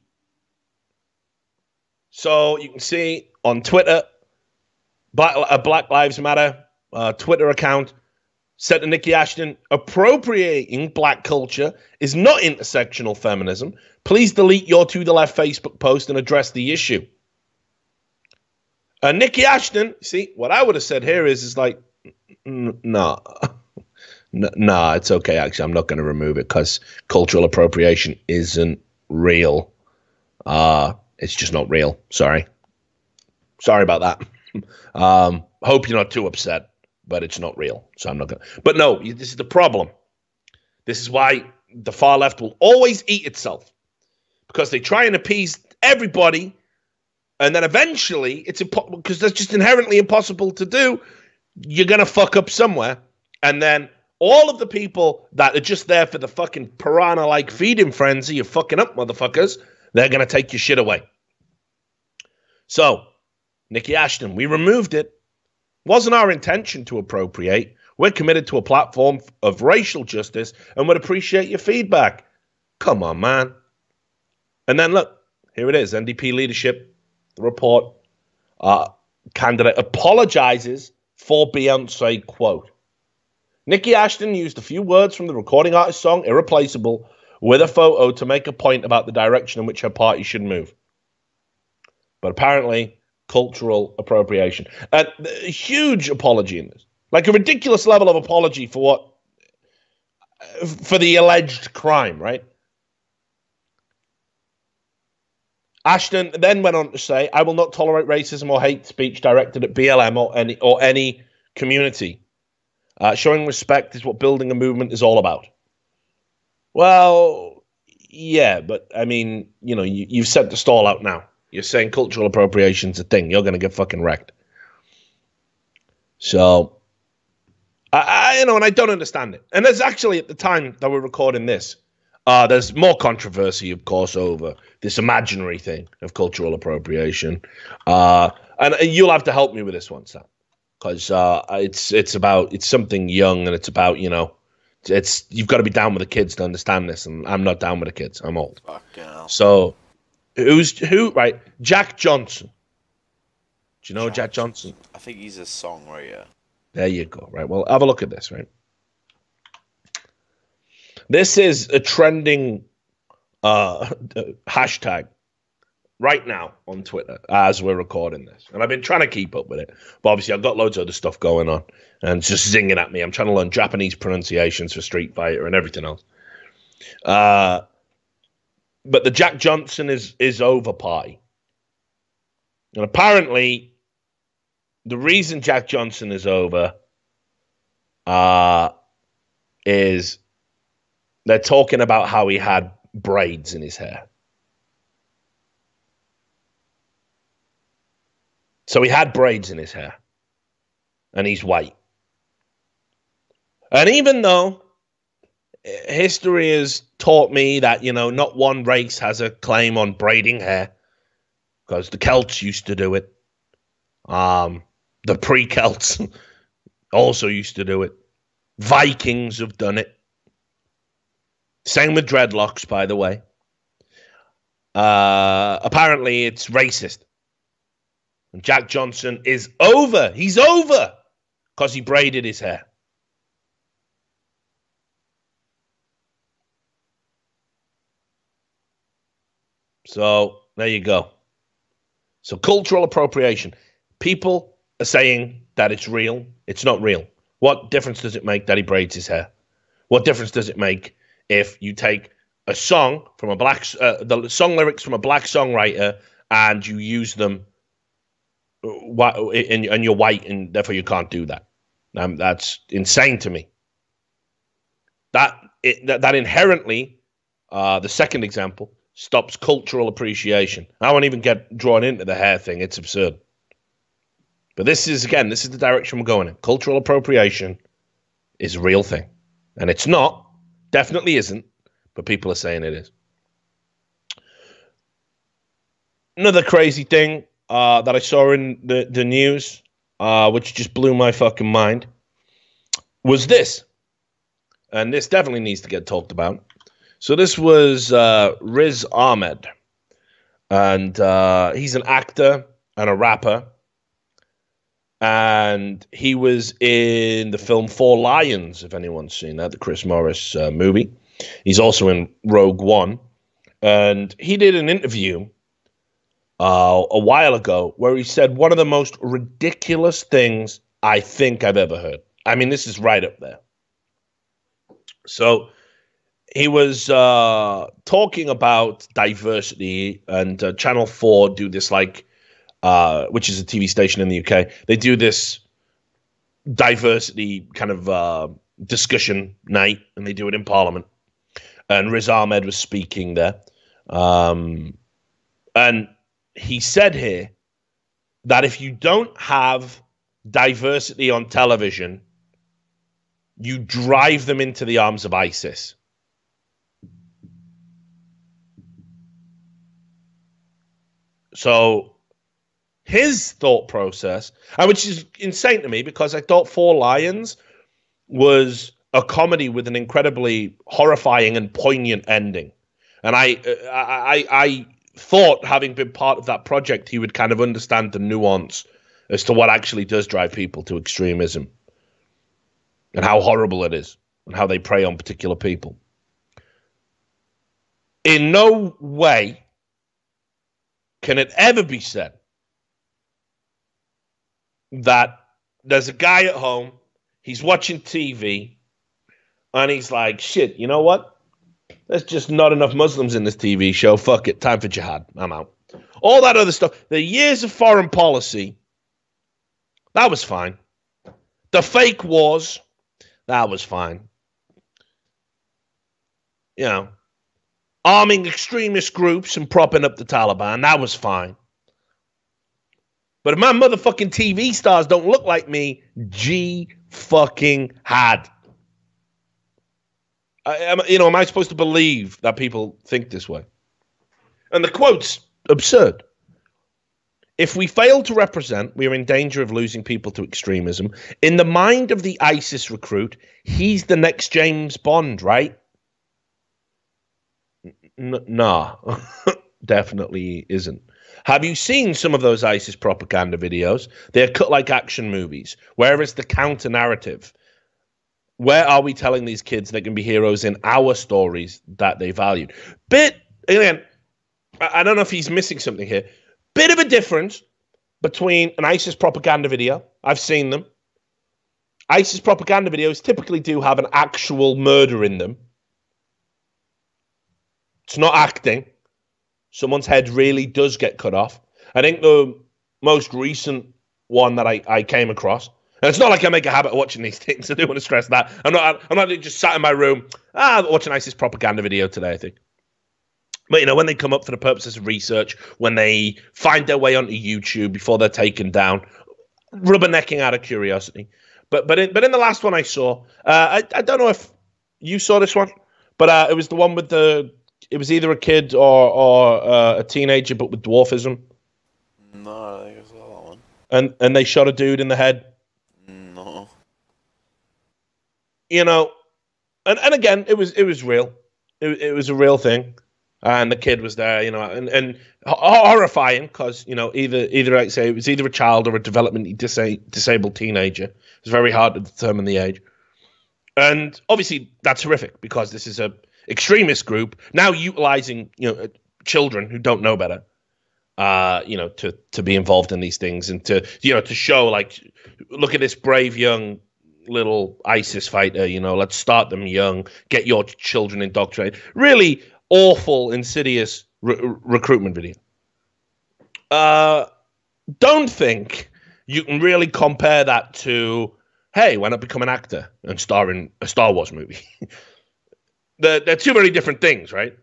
So you can see on Twitter, a Black Lives Matter uh, Twitter account said to Nikki Ashton, appropriating black culture is not intersectional feminism. Please delete your To the Left Facebook post and address the issue. And uh, Nikki Ashton, see, what I would have said here is, is like, n- nah, n- nah, it's okay. Actually, I'm not going to remove it because cultural appropriation isn't real. Uh, it's just not real. Sorry. Sorry about that. um, hope you're not too upset. But it's not real, so I'm not going to. But no, this is the problem. This is why the far left will always eat itself. Because they try and appease everybody, and then eventually, it's impossible, because that's just inherently impossible to do. You're going to fuck up somewhere, and then all of the people that are just there for the fucking piranha-like feeding frenzy, you're fucking up, motherfuckers, they're going to take your shit away. So, Nikki Ashton, we removed it. Wasn't our intention to appropriate. We're committed to a platform of racial justice and would appreciate your feedback. Come on, man. And then look, here it is. N D P leadership, the report. Uh, candidate apologizes for Beyonce quote. Nikki Ashton used a few words from the recording artist song Irreplaceable with a photo to make a point about the direction in which her party should move. But apparently, cultural appropriation. And a huge apology in this. Like a ridiculous level of apology for what? For the alleged crime, right? Ashton then went on to say, I will not tolerate racism or hate speech directed at B L M or any or any community. Uh, showing respect is what building a movement is all about. Well, yeah, but I mean, you know, you, you've set the stall out now. You're saying cultural appropriation's a thing. You're going to get fucking wrecked. So, I, I, you know, and I don't understand it. And there's actually, at the time that we're recording this, uh, there's more controversy, of course, over this imaginary thing of cultural appropriation. Uh, and you'll have to help me with this one, Sam, because uh, it's it's about it's something young, and it's about, you know, it's you've got to be down with the kids to understand this, and I'm not down with the kids. I'm old. Fucking hell. So. Who's who? Right, Jack Johnson. Do you know Jack Johnson? I think he's a songwriter. There you go. Right. Well, have a look at this, right? This is a trending uh, hashtag right now on Twitter as we're recording this. And I've been trying to keep up with it. But obviously, I've got loads of other stuff going on and it's just zinging at me. I'm trying to learn Japanese pronunciations for Street Fighter and everything else. Uh, but the Jack Johnson is, is over party. And apparently, the reason Jack Johnson is over uh, is they're talking about how he had braids in his hair. So he had braids in his hair. And he's white. And even though history has taught me that, you know, not one race has a claim on braiding hair, because the Celts used to do it. Um, the pre-Celts also used to do it. Vikings have done it. Same with dreadlocks, by the way. Uh, apparently, it's racist. And Jack Johnson is over. He's over because he braided his hair. So, there you go. So, cultural appropriation. People are saying that it's real. It's not real. What difference does it make that he braids his hair? What difference does it make if you take a song from a black, uh, the song lyrics from a black songwriter and you use them and, and you're white and therefore you can't do that? Um, that's insane to me. That, it, that, that inherently, uh, the second example, stops cultural appreciation. I won't even get drawn into the hair thing. It's absurd. But this is, again, this is the direction we're going in. Cultural appropriation is a real thing. And it's not. Definitely isn't. But people are saying it is. Another crazy thing uh, that I saw in the, the news, uh, which just blew my fucking mind, was this. And this definitely needs to get talked about. So this was uh, Riz Ahmed. And uh, he's an actor and a rapper. And he was in the film Four Lions, if anyone's seen that, the Chris Morris uh, movie. He's also in Rogue One. And he did an interview uh, a while ago where he said one of the most ridiculous things I think I've ever heard. I mean, this is right up there. So he was uh, talking about diversity, and uh, Channel four do this, like, uh, which is a T V station in the U K. They do this diversity kind of uh, discussion night, and they do it in Parliament. And Riz Ahmed was speaking there. Um, and he said here that if you don't have diversity on television, you drive them into the arms of ISIS. So his thought process, and which is insane to me because I thought Four Lions was a comedy with an incredibly horrifying and poignant ending. And I, I, I thought, having been part of that project, he would kind of understand the nuance as to what actually does drive people to extremism and how horrible it is and how they prey on particular people. In no way can it ever be said that there's a guy at home, he's watching T V, and he's like, shit, you know what? There's just not enough Muslims in this T V show. Fuck it. Time for jihad. I'm out. All that other stuff. The years of foreign policy, that was fine. The fake wars, that was fine. You know, arming extremist groups and propping up the Taliban, that was fine. But if my motherfucking T V stars don't look like me, G fucking had. I, am, you know, am I supposed to believe that people think this way? And the quote's absurd. If we fail to represent, we are in danger of losing people to extremism. In the mind of the ISIS recruit, he's the next James Bond, right? N- nah. definitely isn't. Have you seen some of those ISIS propaganda videos? They're cut like action movies. Where is the counter narrative? Where are we telling these kids they can be heroes in our stories that they valued? Bit, again, I don't know if he's missing something here. Bit of a difference between an ISIS propaganda video. I've seen them. ISIS propaganda videos typically do have an actual murder in them. It's not acting. Someone's head really does get cut off. I think the most recent one that I, I came across, and it's not like I make a habit of watching these things. I do want to stress that. I'm not I'm not just sat in my room, ah, watching ISIS propaganda video today, I think. But, you know, when they come up for the purposes of research, when they find their way onto YouTube before they're taken down, rubbernecking out of curiosity. But but in, but in the last one I saw, uh, I, I don't know if you saw this one, but uh, it was the one with the, it was either a kid or, or uh, a teenager, but with dwarfism. No, I think I saw that one. And, and they shot a dude in the head. No. You know, and, and again, it was it was real. It, it was a real thing. And the kid was there, you know, and, and horrifying because, you know, either, either like I say, it was either a child or a developmentally disa- disabled teenager. It was very hard to determine the age. And obviously that's horrific because this is a extremist group now utilizing, you know, children who don't know better, uh, you know, to, to be involved in these things and to, you know, to show like, look at this brave young little ISIS fighter, you know, let's start them young, get your children indoctrinated. Really awful, insidious re- recruitment video. Uh, don't think you can really compare that to, hey, why not become an actor and star in a Star Wars movie? they're, they're two very different things, right?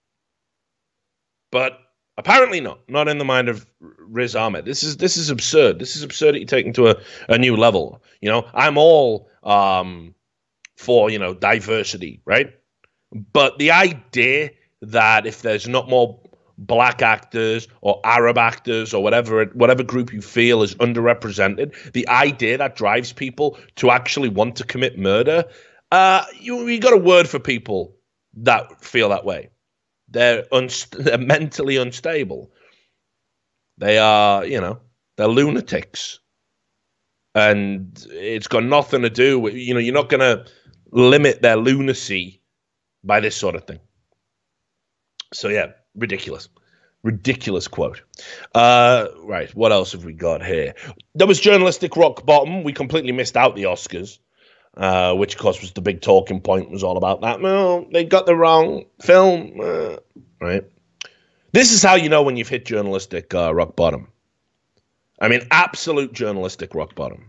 But apparently not. Not in the mind of Riz Ahmed. This is this is absurd. This is absurdity taken to a, a new level. You know, I'm all um, for, you know, diversity, right? But the idea that if there's not more black actors or Arab actors or whatever whatever group you feel is underrepresented, the idea that drives people to actually want to commit murder, uh, you you got a word for people that feel that way. They're, unst- they're mentally unstable. They are, you know, they're lunatics. And it's got nothing to do with, you know, you're not going to limit their lunacy by this sort of thing. So, yeah, ridiculous. Ridiculous quote. Uh, right, what else have we got here? There was journalistic rock bottom. We completely missed out the Oscars, uh, which, of course, was the big talking point, was all about that. Well, they got the wrong film, uh, right? This is how you know when you've hit journalistic uh, rock bottom. I mean, absolute journalistic rock bottom.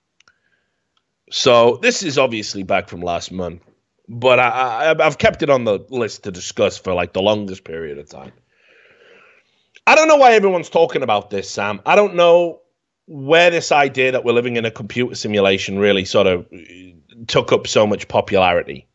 So this is obviously back from last month. But I, I, I've kept it on the list to discuss for like the longest period of time. I don't know why everyone's talking about this, Sam. I don't know where this idea that we're living in a computer simulation really sort of took up so much popularity.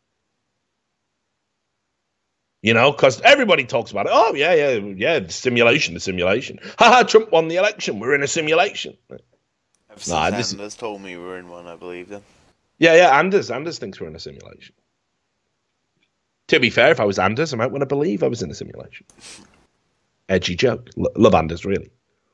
You know, because everybody talks about it. Oh, yeah, yeah, yeah, the simulation, the simulation. Haha, Trump won the election. We're in a simulation. Ever since Nah, Anders this- told me we were in one, I believe then. Yeah, yeah, Anders. Anders thinks we're in a simulation. To be fair, if I was Anders, I might want to believe I was in a simulation. Edgy joke. L- love Anders, really.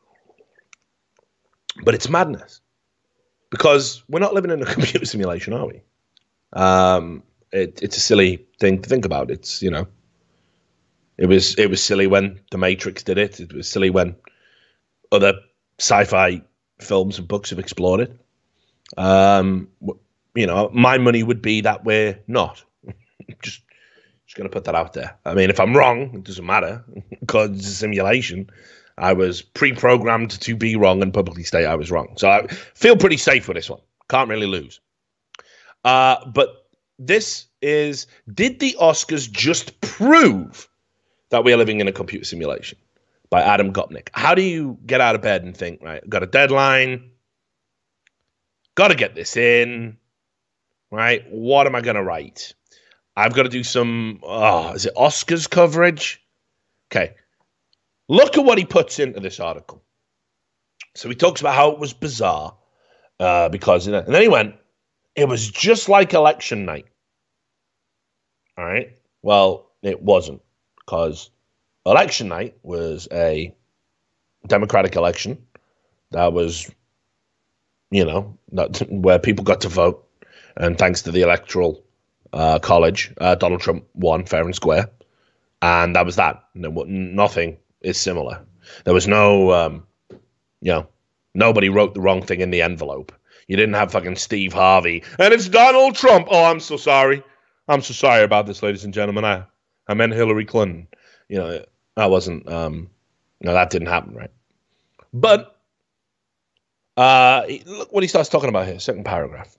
But it's madness. Because we're not living in a computer simulation, are we? Um, it, it's a silly thing to think about. It's, you know, it was it was silly when The Matrix did it. It was silly when other sci-fi films and books have explored it. Um, you know, my money would be that we're not. just just going to put that out there. I mean, if I'm wrong, it doesn't matter because it's a simulation. I was pre-programmed to be wrong and publicly state I was wrong. So I feel pretty safe with this one. Can't really lose. Uh, but this is, did the Oscars just prove that we are living in a computer simulation? By Adam Gopnik. How do you get out of bed and think, right, got a deadline, got to get this in, right? What am I going to write? I've got to do some, oh, is it Oscars coverage? Okay. Look at what he puts into this article. So he talks about how it was bizarre uh, because, and then he went, it was just like election night. All right. Well, it wasn't because election night was a democratic election that was, you know, that, where people got to vote. And thanks to the electoral uh, college, uh, Donald Trump won fair and square. And that was that. Nothing is similar. There was no, um, you know, nobody wrote the wrong thing in the envelope. You didn't have fucking Steve Harvey. And it's Donald Trump. Oh, I'm so sorry. I'm so sorry about this, ladies and gentlemen. I, I meant Hillary Clinton. You know, that wasn't, um, no, that didn't happen, right? But uh, look what he starts talking about here, second paragraph.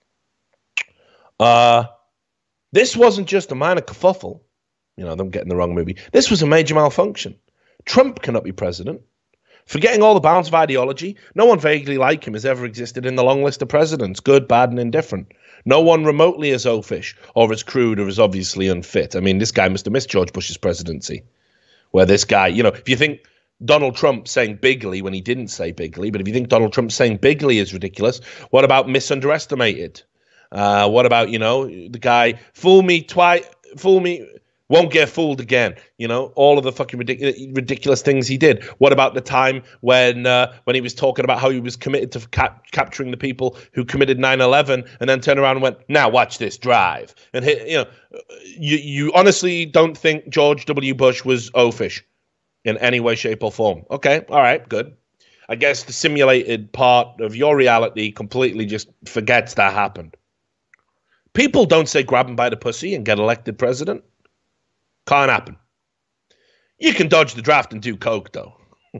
Uh, this wasn't just a minor kerfuffle. You know, them getting the wrong movie. This was a major malfunction. Trump cannot be president. Forgetting all the bounds of ideology, no one vaguely like him has ever existed in the long list of presidents, good, bad, and indifferent. No one remotely as oafish or as crude or as obviously unfit. I mean, this guy must have missed George Bush's presidency, where this guy, you know, if you think Donald Trump saying bigly when he didn't say bigly, but if you think Donald Trump saying bigly is ridiculous, what about misunderestimated? Uh, what about, you know, the guy, fool me twice, fool me, won't get fooled again. You know, all of the fucking ridiculous, ridiculous things he did. What about the time when uh, when he was talking about how he was committed to cap- capturing the people who committed nine eleven and then turned around and went, now watch this, drive. And, hit, you know, you, you honestly don't think George W. Bush was oafish in any way, shape, or form. Okay, all right, good. I guess the simulated part of your reality completely just forgets that happened. People don't say grab him by the pussy and get elected president. Can't happen. You can dodge the draft and do coke, though.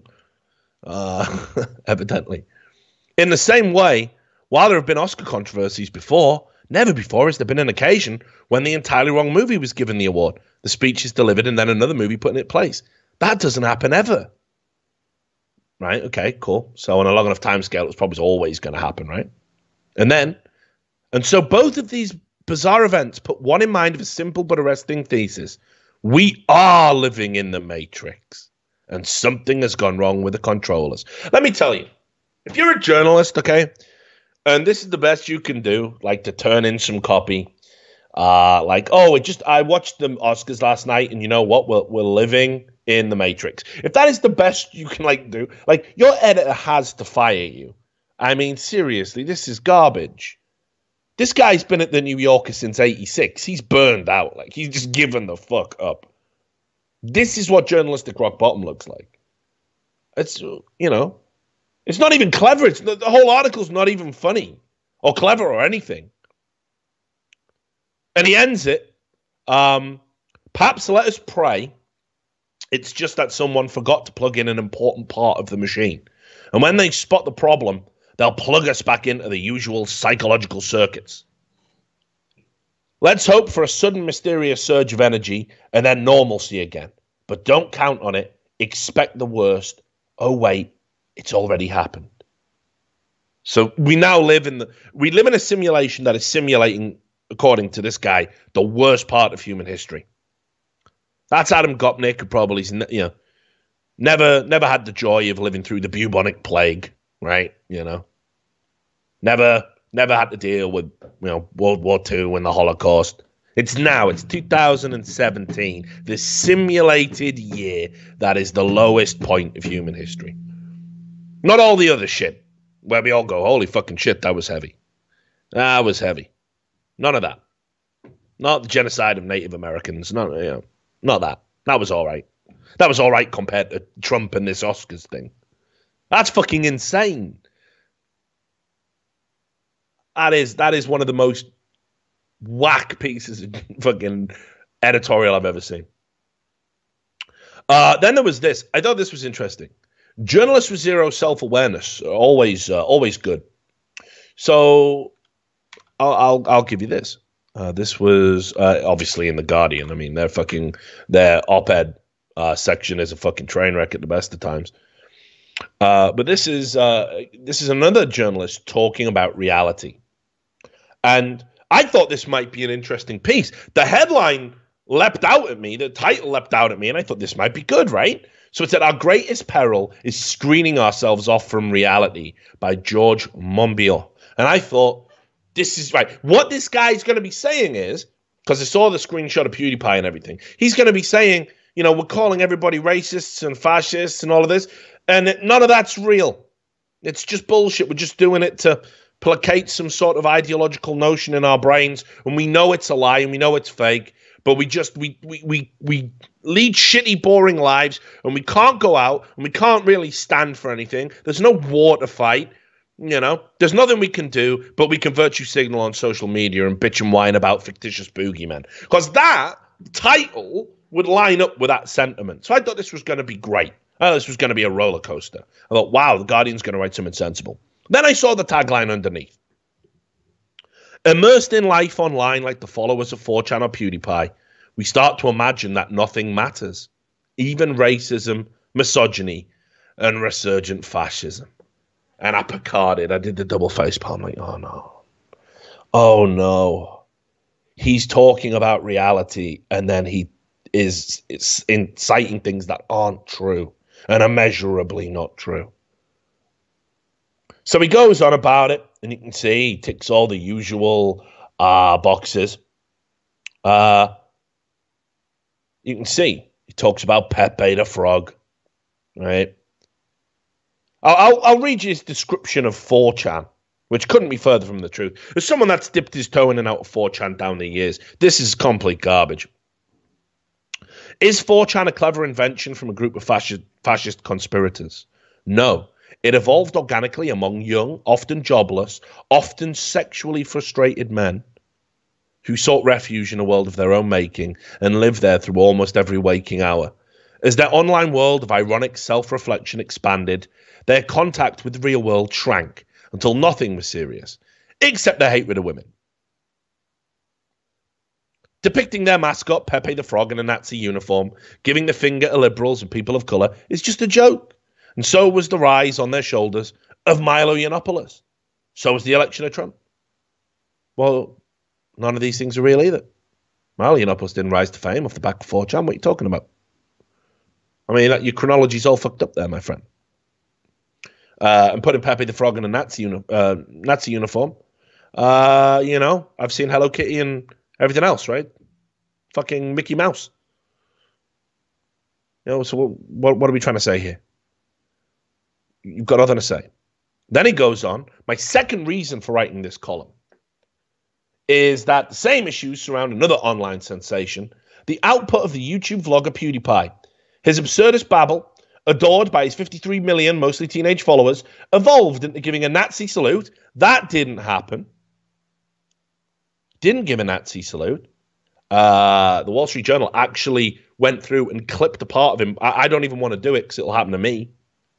uh, evidently. In the same way, while there have been Oscar controversies before, never before has there been an occasion when the entirely wrong movie was given the award. The speech is delivered and then another movie put in its place. That doesn't happen ever. Right? Okay, cool. So on a long enough time scale, it's probably always going to happen, right? And then, and so both of these bizarre events put one in mind of a simple but arresting thesis. We are living in the Matrix, and something has gone wrong with the controllers. Let me tell you, if you're a journalist, okay, and this is the best you can do, like to turn in some copy, uh, like, oh, it just I watched the Oscars last night, and you know what? We're we're living in the Matrix. If that is the best you can like do, like your editor has to fire you. I mean, seriously, this is garbage. This guy's been at the New Yorker since eighty-six. He's burned out. Like, he's just given the fuck up. This is what journalistic rock bottom looks like. It's, you know, it's not even clever. It's the, the whole article's not even funny or clever or anything. And he ends it, um, perhaps let us pray. It's just that someone forgot to plug in an important part of the machine. And when they spot the problem, they'll plug us back into the usual psychological circuits. Let's hope for a sudden mysterious surge of energy and then normalcy again. But don't count on it. Expect the worst. Oh, wait, it's already happened. So we now live in the we live in a simulation that is simulating, according to this guy, the worst part of human history. That's Adam Gopnik, who probably, you know, never never had the joy of living through the bubonic plague, right? You know. Never, never had to deal with, you know, World War Two and the Holocaust. It's now, it's two thousand seventeen, the simulated year that is the lowest point of human history. Not all the other shit, where we all go, holy fucking shit, that was heavy. That was heavy. None of that. Not the genocide of Native Americans. Not, you know, not that. That was all right. That was all right compared to Trump and this Oscars thing. That's fucking insane. That is that is one of the most whack pieces of fucking editorial I've ever seen. Uh, then there was this. I thought this was interesting. Journalists with zero self-awareness are always uh, always good. So I'll I'll, I'll give you this. Uh, this was uh, obviously in The Guardian. I mean, their fucking their op-ed uh, section is a fucking train wreck at the best of times. Uh, but this is uh, this is another journalist talking about reality. And I thought this might be an interesting piece. The headline leapt out at me. The title leapt out at me. And I thought this might be good, right? So it's that our greatest peril is screening ourselves off from reality by George Monbiot. And I thought, this is right. What this guy's going to be saying is, because I saw the screenshot of PewDiePie and everything, he's going to be saying, You know, we're calling everybody racists and fascists and all of this, and it, none of that's real. It's just bullshit. We're just doing it to placate some sort of ideological notion in our brains, and we know it's a lie and we know it's fake, but we just we we we, we lead shitty, boring lives, and we can't go out and we can't really stand for anything. There's no war to fight. You know, there's nothing we can do, but we can virtue signal on social media and bitch and whine about fictitious boogeymen. Because that title would line up with that sentiment. So I thought this was going to be great. I thought this was going to be a roller coaster. I thought, wow, the Guardian's going to write something sensible. Then I saw the tagline underneath. Immersed in life online like the followers of four chan or PewDiePie, we start to imagine that nothing matters. Even racism, misogyny, and resurgent fascism. And I picarded. I did the double face palm like, oh no. Oh no. He's talking about reality and then he is it's inciting things that aren't true and immeasurably not true. So he goes on about it, and you can see he ticks all the usual uh, boxes. Uh, you can see he talks about Pepe the Frog, right? I'll, I'll, I'll read you his description of four chan, which couldn't be further from the truth. As someone that's dipped his toe in and out of four chan down the years, this is complete garbage. Is four chan a clever invention from a group of fascist, fascist conspirators? No. It evolved organically among young, often jobless, often sexually frustrated men who sought refuge in a world of their own making and lived there through almost every waking hour. As their online world of ironic self-reflection expanded, their contact with the real world shrank until nothing was serious, except their hatred of women. Depicting their mascot, Pepe the Frog, in a Nazi uniform, giving the finger to liberals and people of colour, is just a joke. And so was the rise on their shoulders of Milo Yiannopoulos. So was the election of Trump. Well, none of these things are real either. Milo Yiannopoulos didn't rise to fame off the back of four chan. What are you talking about? I mean, your chronology's all fucked up there, my friend. Uh, and putting Pepe the Frog in a Nazi, uni- uh, Nazi uniform, uh, you know, I've seen Hello Kitty and everything else, right? Fucking Mickey Mouse. You know, so what, what are we trying to say here? You've got nothing to say. Then he goes on. My second reason for writing this column is that the same issues surround another online sensation, the output of the YouTube vlogger PewDiePie. His absurdist babble, adored by his fifty-three million, mostly teenage followers, evolved into giving a Nazi salute. That didn't happen. Didn't give a Nazi salute. Uh, the Wall Street Journal actually went through and clipped a part of him. I, I don't even want to do it because it'll happen to me.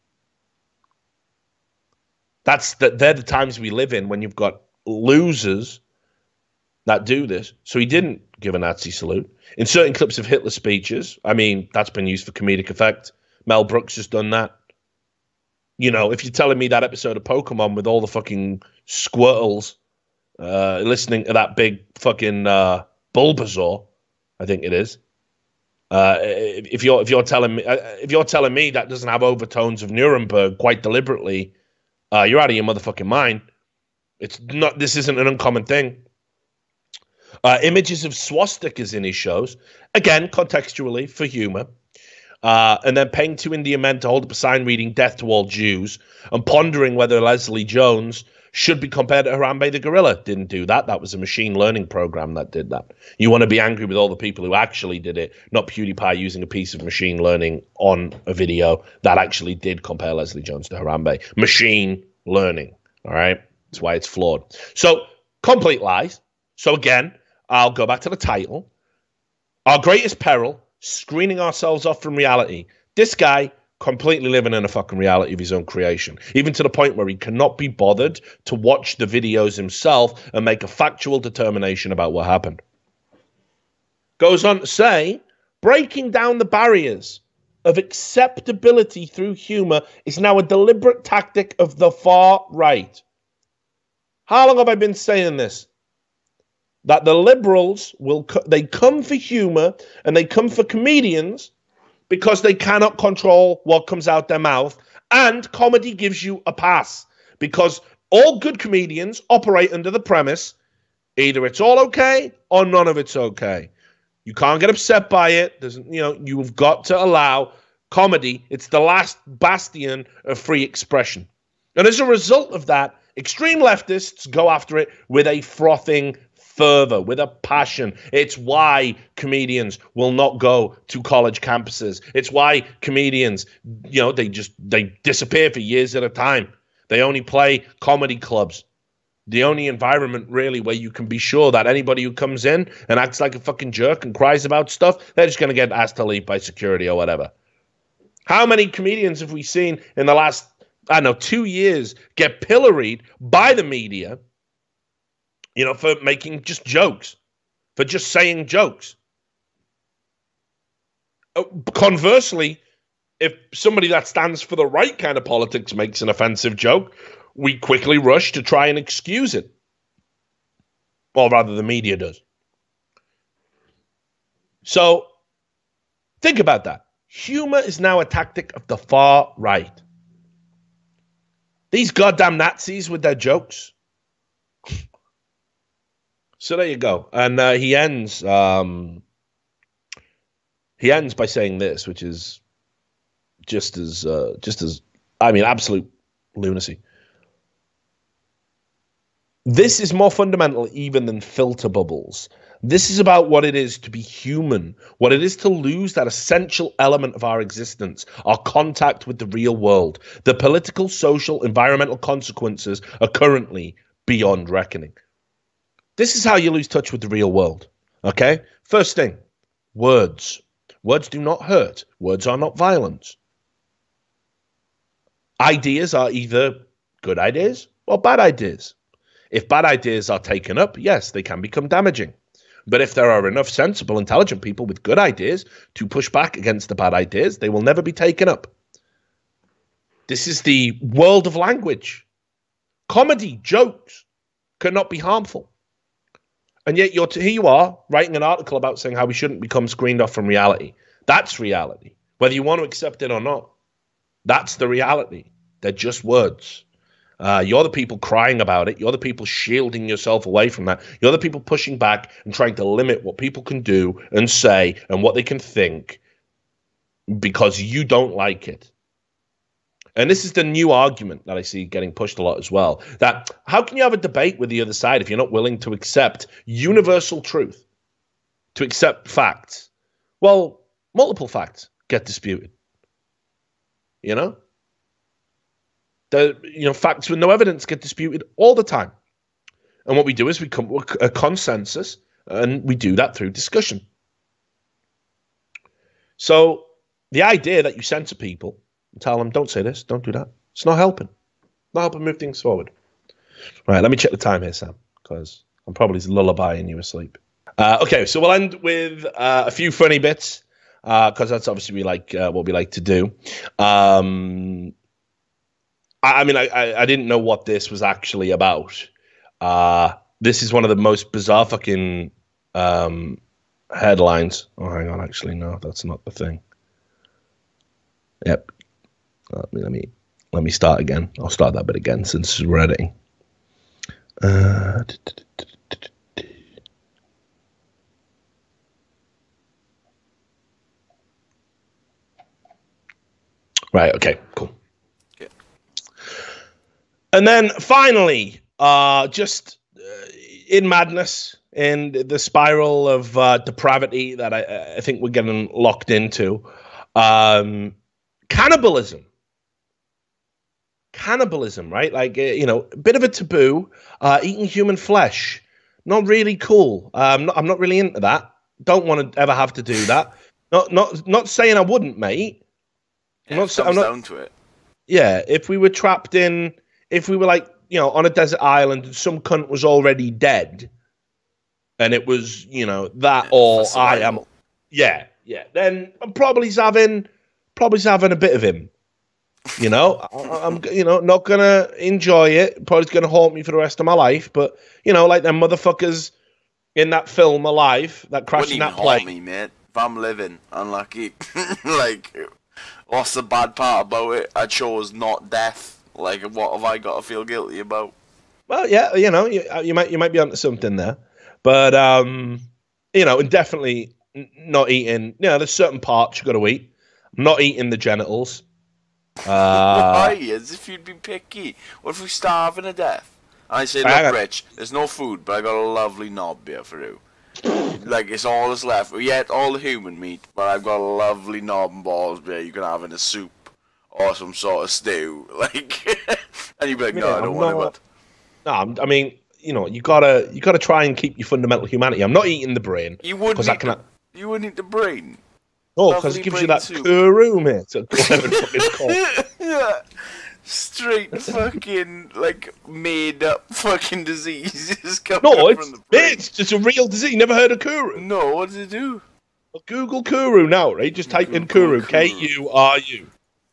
That's the, they're the times we live in when you've got losers that do this. So he didn't give a Nazi salute. In certain clips of Hitler speeches, I mean, that's been used for comedic effect. Mel Brooks has done that. You know, if you're telling me that episode of Pokemon with all the fucking Squirtles uh, listening to that big fucking uh, Bulbasaur, I think it is. Uh, if you're if you're telling me if you're telling me that doesn't have overtones of Nuremberg quite deliberately, uh, you're out of your motherfucking mind. It's not. This isn't an uncommon thing. Uh, images of swastikas in his shows, again contextually for humor, uh, and then paying two Indian men to hold up a sign reading "Death to all Jews" and pondering whether Leslie Jones should be compared to Harambe the gorilla. Didn't do that. That was a machine learning program that did that. You want to be angry with all the people who actually did it, not PewDiePie using a piece of machine learning on a video that actually did compare Leslie Jones to Harambe. Machine learning, all right? That's why it's flawed. So, complete lies. So again, I'll go back to the title. Our greatest peril, screening ourselves off from reality. This guy completely living in a fucking reality of his own creation, even to the point where he cannot be bothered to watch the videos himself and make a factual determination about what happened. Goes on to say, breaking down the barriers of acceptability through humor is now a deliberate tactic of the far right. How long have I been saying this? That the liberals will co- they come for humor and they come for comedians because they cannot control what comes out their mouth, and comedy gives you a pass because all good comedians operate under the premise either it's all okay or none of it's okay. You can't get upset by it. There's, you know, you've got to allow comedy. It's the last bastion of free expression. And as a result of that, extreme leftists go after it with a frothing fervor, with a passion. It's why comedians will not go to college campuses. It's why comedians, you know, they just, they disappear for years at a time. They only play comedy clubs. The only environment really where you can be sure that anybody who comes in and acts like a fucking jerk and cries about stuff, they're just going to get asked to leave by security or whatever. How many comedians have we seen in the last, I don't know, two years get pilloried by the media, you know, for making just jokes, for just saying jokes? Conversely, if somebody that stands for the right kind of politics makes an offensive joke, we quickly rush to try and excuse it. Or rather, the media does. So, think about that. Humor is now a tactic of the far right. These goddamn Nazis with their jokes. So there you go. And uh, he ends um, he ends by saying this, which is just as uh, just as I mean absolute lunacy. This is more fundamental even than filter bubbles. This is about what it is to be human, what it is to lose that essential element of our existence, our contact with the real world. The political, social, environmental consequences are currently beyond reckoning. This is how you lose touch with the real world, okay? First thing, words. Words do not hurt. Words are not violence. Ideas are either good ideas or bad ideas. If bad ideas are taken up, yes, they can become damaging. But if there are enough sensible, intelligent people with good ideas to push back against the bad ideas, they will never be taken up. This is the world of language. Comedy, jokes cannot be harmful. And yet you're here you are writing an article about saying how we shouldn't become screened off from reality. That's reality. Whether you want to accept it or not, that's the reality. They're just words. Uh, you're the people crying about it. You're the people shielding yourself away from that. You're the people pushing back and trying to limit what people can do and say and what they can think because you don't like it. And this is the new argument that I see getting pushed a lot as well. That how can you have a debate with the other side if you're not willing to accept universal truth, to accept facts? Well, multiple facts get disputed. You know? The, you know, facts with no evidence get disputed all the time. And what we do is we come to a consensus, and we do that through discussion. So the idea that you censor people and tell them, don't say this, don't do that, it's not helping. Not helping move things forward. Right, let me check the time here, Sam, because I'm probably lullabying you asleep. Uh, okay, so we'll end with uh, a few funny bits, because uh, that's obviously we like uh, what we like to do. Um... I mean, I, I didn't know what this was actually about. Uh, this is one of the most bizarre fucking um, headlines. Oh, hang on. Actually, no, that's not the thing. Yep. Let me let me, let me start again. I'll start that bit again since we're editing. Uh, right. Okay. Cool. And then finally, uh, just uh, in madness, in the spiral of uh, depravity that I, I think we're getting locked into, um, cannibalism. Cannibalism, right? Like, uh, you know, a bit of a taboo, uh, eating human flesh. Not really cool. Um, not, I'm not really into that. Don't want to ever have to do that. Not not, not saying I wouldn't, mate. Yeah, I'm not, it comes I'm not, down to it. Yeah, if we were trapped in... If we were like, you know, on a desert island and some cunt was already dead and it was, you know, that Yeah, or for I survival. am, yeah, yeah, then I'm probably having, probably having a bit of him, you know, I, I'm, you know, not going to enjoy it. Probably going to haunt me for the rest of my life. But, you know, like them motherfuckers in that film Alive that crashed Wouldn't in even that haunt plane. me, mate. If I'm living, unlucky. Like, what's the bad part about it? I chose not death. Like, what have I got to feel guilty about? Well, yeah, you know, you, you might you might be onto something there, but um, you know, and definitely, n- not eating. You know, there's certain parts you got to eat. I'm not eating the genitals. Uh, Why? As if you'd be picky. What if we starving to death? I say, I look, got- Rich, there's no food, but I got a lovely knob here for you. Like, it's all that's left. We ate all the human meat, but I've got a lovely knob and balls here you can have in a soup or some sort of stew. Like, and you'd be like, no, Yeah, I don't I'm want not- it. no, I'm- I mean, you know, you gotta you gotta try and keep your fundamental humanity. I'm not eating the brain. You wouldn't because I eat can. the, you wouldn't eat the brain. Oh, because lovely it gives you brain that soup. kuru, mate. So go ahead and fucking call. Yeah. Straight fucking, like, made up fucking diseases coming No, up it's from the brain. it's just a real disease. Never heard of kuru? No, what does it do? Well, Google kuru now, right? Just type in Google kuru. K U R U.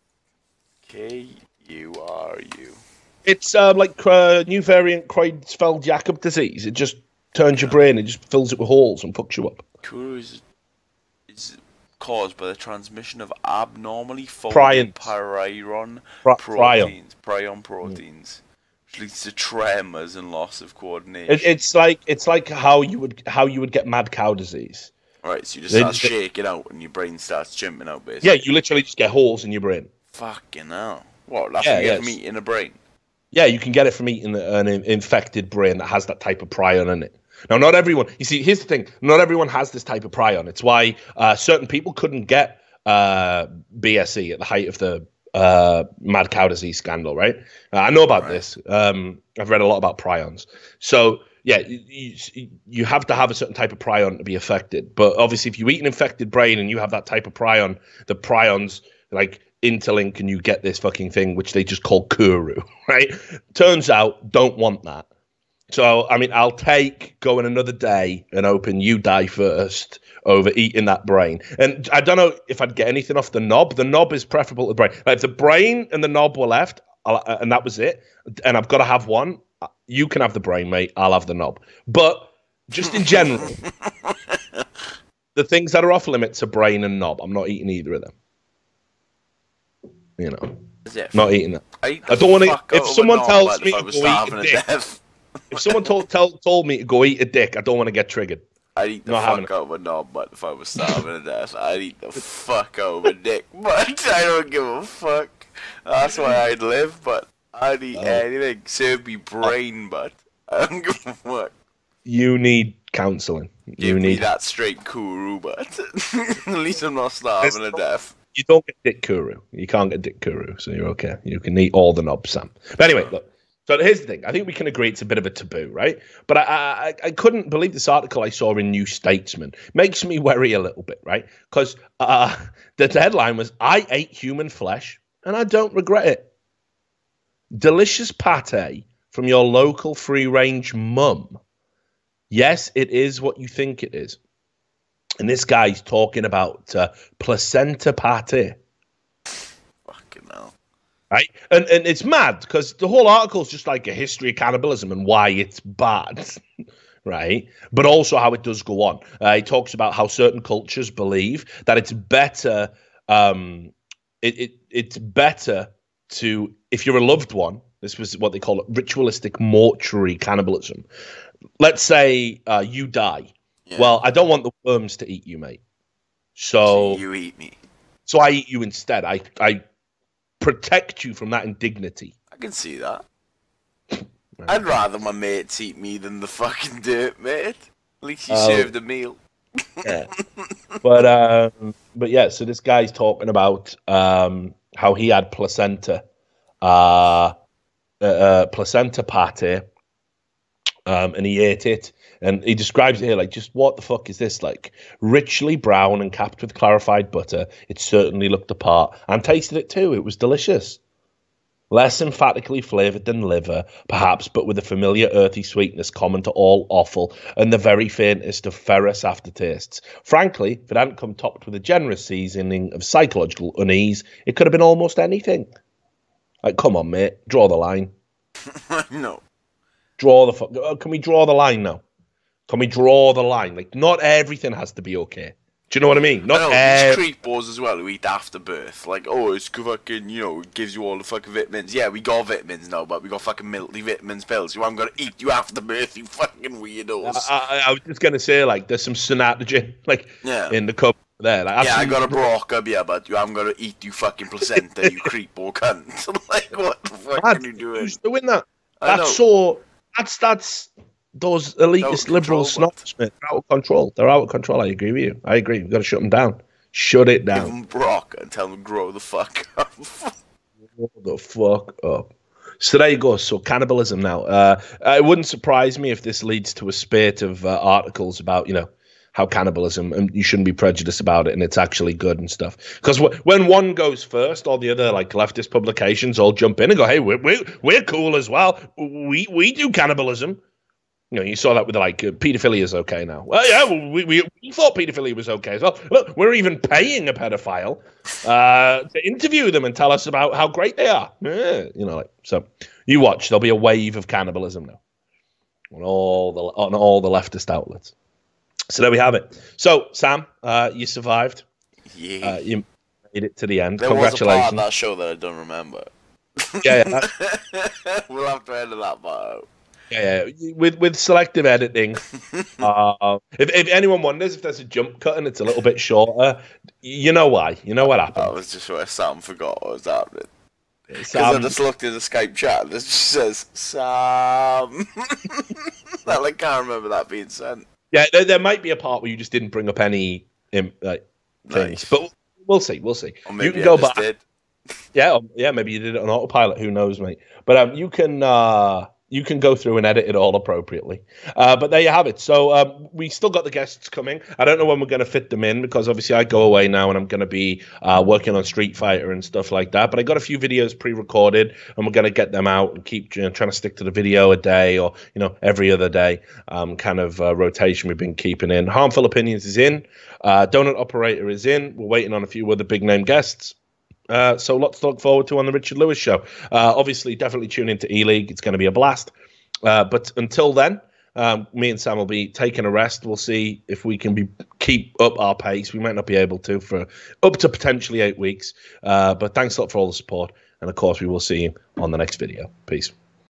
K U R U. It's uh, like uh, new variant Creutzfeldt-Jakob disease. It just turns your brain. It just fills it with holes and fucks you up. Kuru is, is caused by the transmission of abnormally Prions. folded prion Pri- proteins, prion proteins, which leads to tremors and loss of coordination. It, it's like it's like how you would how you would get mad cow disease. Right, so you just They- start they- shaking out and your brain starts jumping out, basically. Yeah, you literally just get holes in your brain. Fucking hell. What, that's Yeah, what you get yes. meat in the brain? Yeah, you can get it from eating an in- infected brain that has that type of prion in it. Now, not everyone. You see, here's the thing: not everyone has this type of prion. It's why uh, certain people couldn't get uh, B S E at the height of the uh, mad cow disease scandal. Right? Uh, I know about Right. this. Um, I've read a lot about prions. So yeah, you, you you have to have a certain type of prion to be affected. But obviously, if you eat an infected brain and you have that type of prion, the prions like interlink and you get this fucking thing which they just call kuru, right? Turns out, don't want that. So, I mean, I'll take going another day and hoping you die first over eating that brain. And I don't know if I'd get anything off the knob. The knob is preferable to the brain. Like, if the brain and the knob were left, I'll, and that was it, and I've got to have one, you can have the brain, mate. I'll have the knob. But just in general, the things that are off limits are brain and knob. I'm not eating either of them. You know, Is it? not eating that. I, eat I the don't wanna- fuck if out of a someone knob, tells man, me if I to was go eat starving a to dick. death, If someone told tell, told me to go eat a dick, I don't want to get triggered. I'd eat the Not having fuck out of a knob, but if I was starving to death, I'd eat the fuck out of a dick. But I don't give a fuck. That's why I'd live, but I'd eat Oh. anything. Serve me brain, but I don't give a fuck. You need counselling. Give You me need. that straight kuru, but at least I'm not starving to There's no- death. You don't get dick kuru. You can't get dick kuru, so you're okay. You can eat all the knobs, Sam. But anyway, look. So here's the thing. I think we can agree it's a bit of a taboo, right? But I, I, I couldn't believe this article I saw in New Statesman. Makes me worry a little bit, right? Because uh, the headline was, "I ate human flesh and I don't regret it. Delicious pate from your local free-range mum. Yes, it is what you think it is." And this guy's talking about uh, placenta pate. Fucking hell. Right, and and it's mad because the whole article is just like a history of cannibalism and why it's bad, right? But also how it does go on. Uh, he talks about how certain cultures believe that it's better, um, it, it it's better to, if you're a loved one. This was what they call it, ritualistic mortuary cannibalism. Let's say uh, you die. Yeah. Well, I don't want the worms to eat you, mate. So So you eat me. so I eat you instead. I I. protect you from that indignity. I can see that. I'd rather my mates eat me than the fucking dirt, mate. At least you Oh. served a meal. Yeah. but um, but yeah, so this guy's talking about um, how he had placenta, uh, uh, uh, placenta pate, um, and he ate it. And he describes it here like, just what the fuck is this? Like, richly brown and capped with clarified butter. It certainly looked the part. And tasted it too. It was delicious. Less emphatically flavoured than liver, perhaps, but with a familiar earthy sweetness common to all offal and the very faintest of ferrous aftertastes. Frankly, if it hadn't come topped with a generous seasoning of psychological unease, it could have been almost anything. Like, come on, mate. Draw the line. No. Draw the fuck. Can we draw the line now? Can we draw the line? Like, not everything has to be okay. Do you know what I mean? Not I know, uh, these creepos as well who eat after birth. Like, oh, it's fucking, you know, it gives you all the fucking vitamins. Yeah, we got vitamins now, but we got fucking multivitamins pills. You haven't got to eat you after birth, you fucking weirdos. I, I, I was just going to say, like, there's some synatogen, like, Yeah. in the cup there. Like, Yeah, I absolutely- got a broca beer, but you haven't got to eat you fucking placenta, you creepo cunt. Like, what the fuck Mad. are you doing? Who's doing that? I That's know. so. That's that's those elitist Out of liberal control, snobs, mate. They're out of control. They're out of control. I agree with you. I agree. We've got to shut them down. Shut it Give down. them broca and tell them to grow the fuck up. Grow the fuck up. So there you go. So cannibalism now. Uh, it wouldn't surprise me if this leads to a spate of uh, articles about, you know, how cannibalism, and you shouldn't be prejudiced about it, and it's actually good and stuff. Because w- when one goes first, all the other like leftist publications all jump in and go, "Hey, we're we're, we're cool as well. We we do cannibalism." You know, you saw that with like uh, paedophilia is okay now. Well, yeah, well, we, we we thought paedophilia was okay as well. Look, we're even paying a pedophile uh, to interview them and tell us about how great they are. Yeah, you know, like so. You watch, there'll be a wave of cannibalism now on all the on all the leftist outlets. So there we have it. So Sam, uh, you survived. Yeah. Uh, you made it to the end. There was a part of Congratulations. that show that I don't remember. Yeah, yeah, that- We'll have to edit that part out. yeah, yeah. With with selective editing. uh, if if anyone wonders if there's a jump cut and it's a little bit shorter, you know why. You know what That happened. was just where Sam forgot what was happening. Because I Sam, just looked in the Skype chat and it just says, Sam. I like, can't remember that being sent. yeah, there, there might be a part where you just didn't bring up any um, like, things, Nice. but we'll see. We'll see. Or You maybe can I go just back. did. Yeah, um, yeah, maybe you did it on autopilot. Who knows, mate? But um, you can uh, you can go through and edit it all appropriately. Uh, but there you have it. So um, we still got the guests coming. I don't know when we're going to fit them in because obviously I go away now and I'm going to be uh, working on Street Fighter and stuff like that. But I got a few videos pre-recorded and we're going to get them out and keep you know, trying to stick to the video a day or you know every other day um, kind of uh, rotation we've been keeping in. Harmful Opinions is in. Uh, Donut Operator is in. We're waiting on a few other big name guests. Uh, so lots to look forward to on the Richard Lewis Show. Uh, obviously, definitely tune into E-League. It's going to be a blast. Uh, but until then, um, me and Sam will be taking a rest. We'll see if we can be keep up our pace. We might not be able to for up to potentially eight weeks. Uh, but thanks a lot for all the support. And, of course, we will see you on the next video. Peace.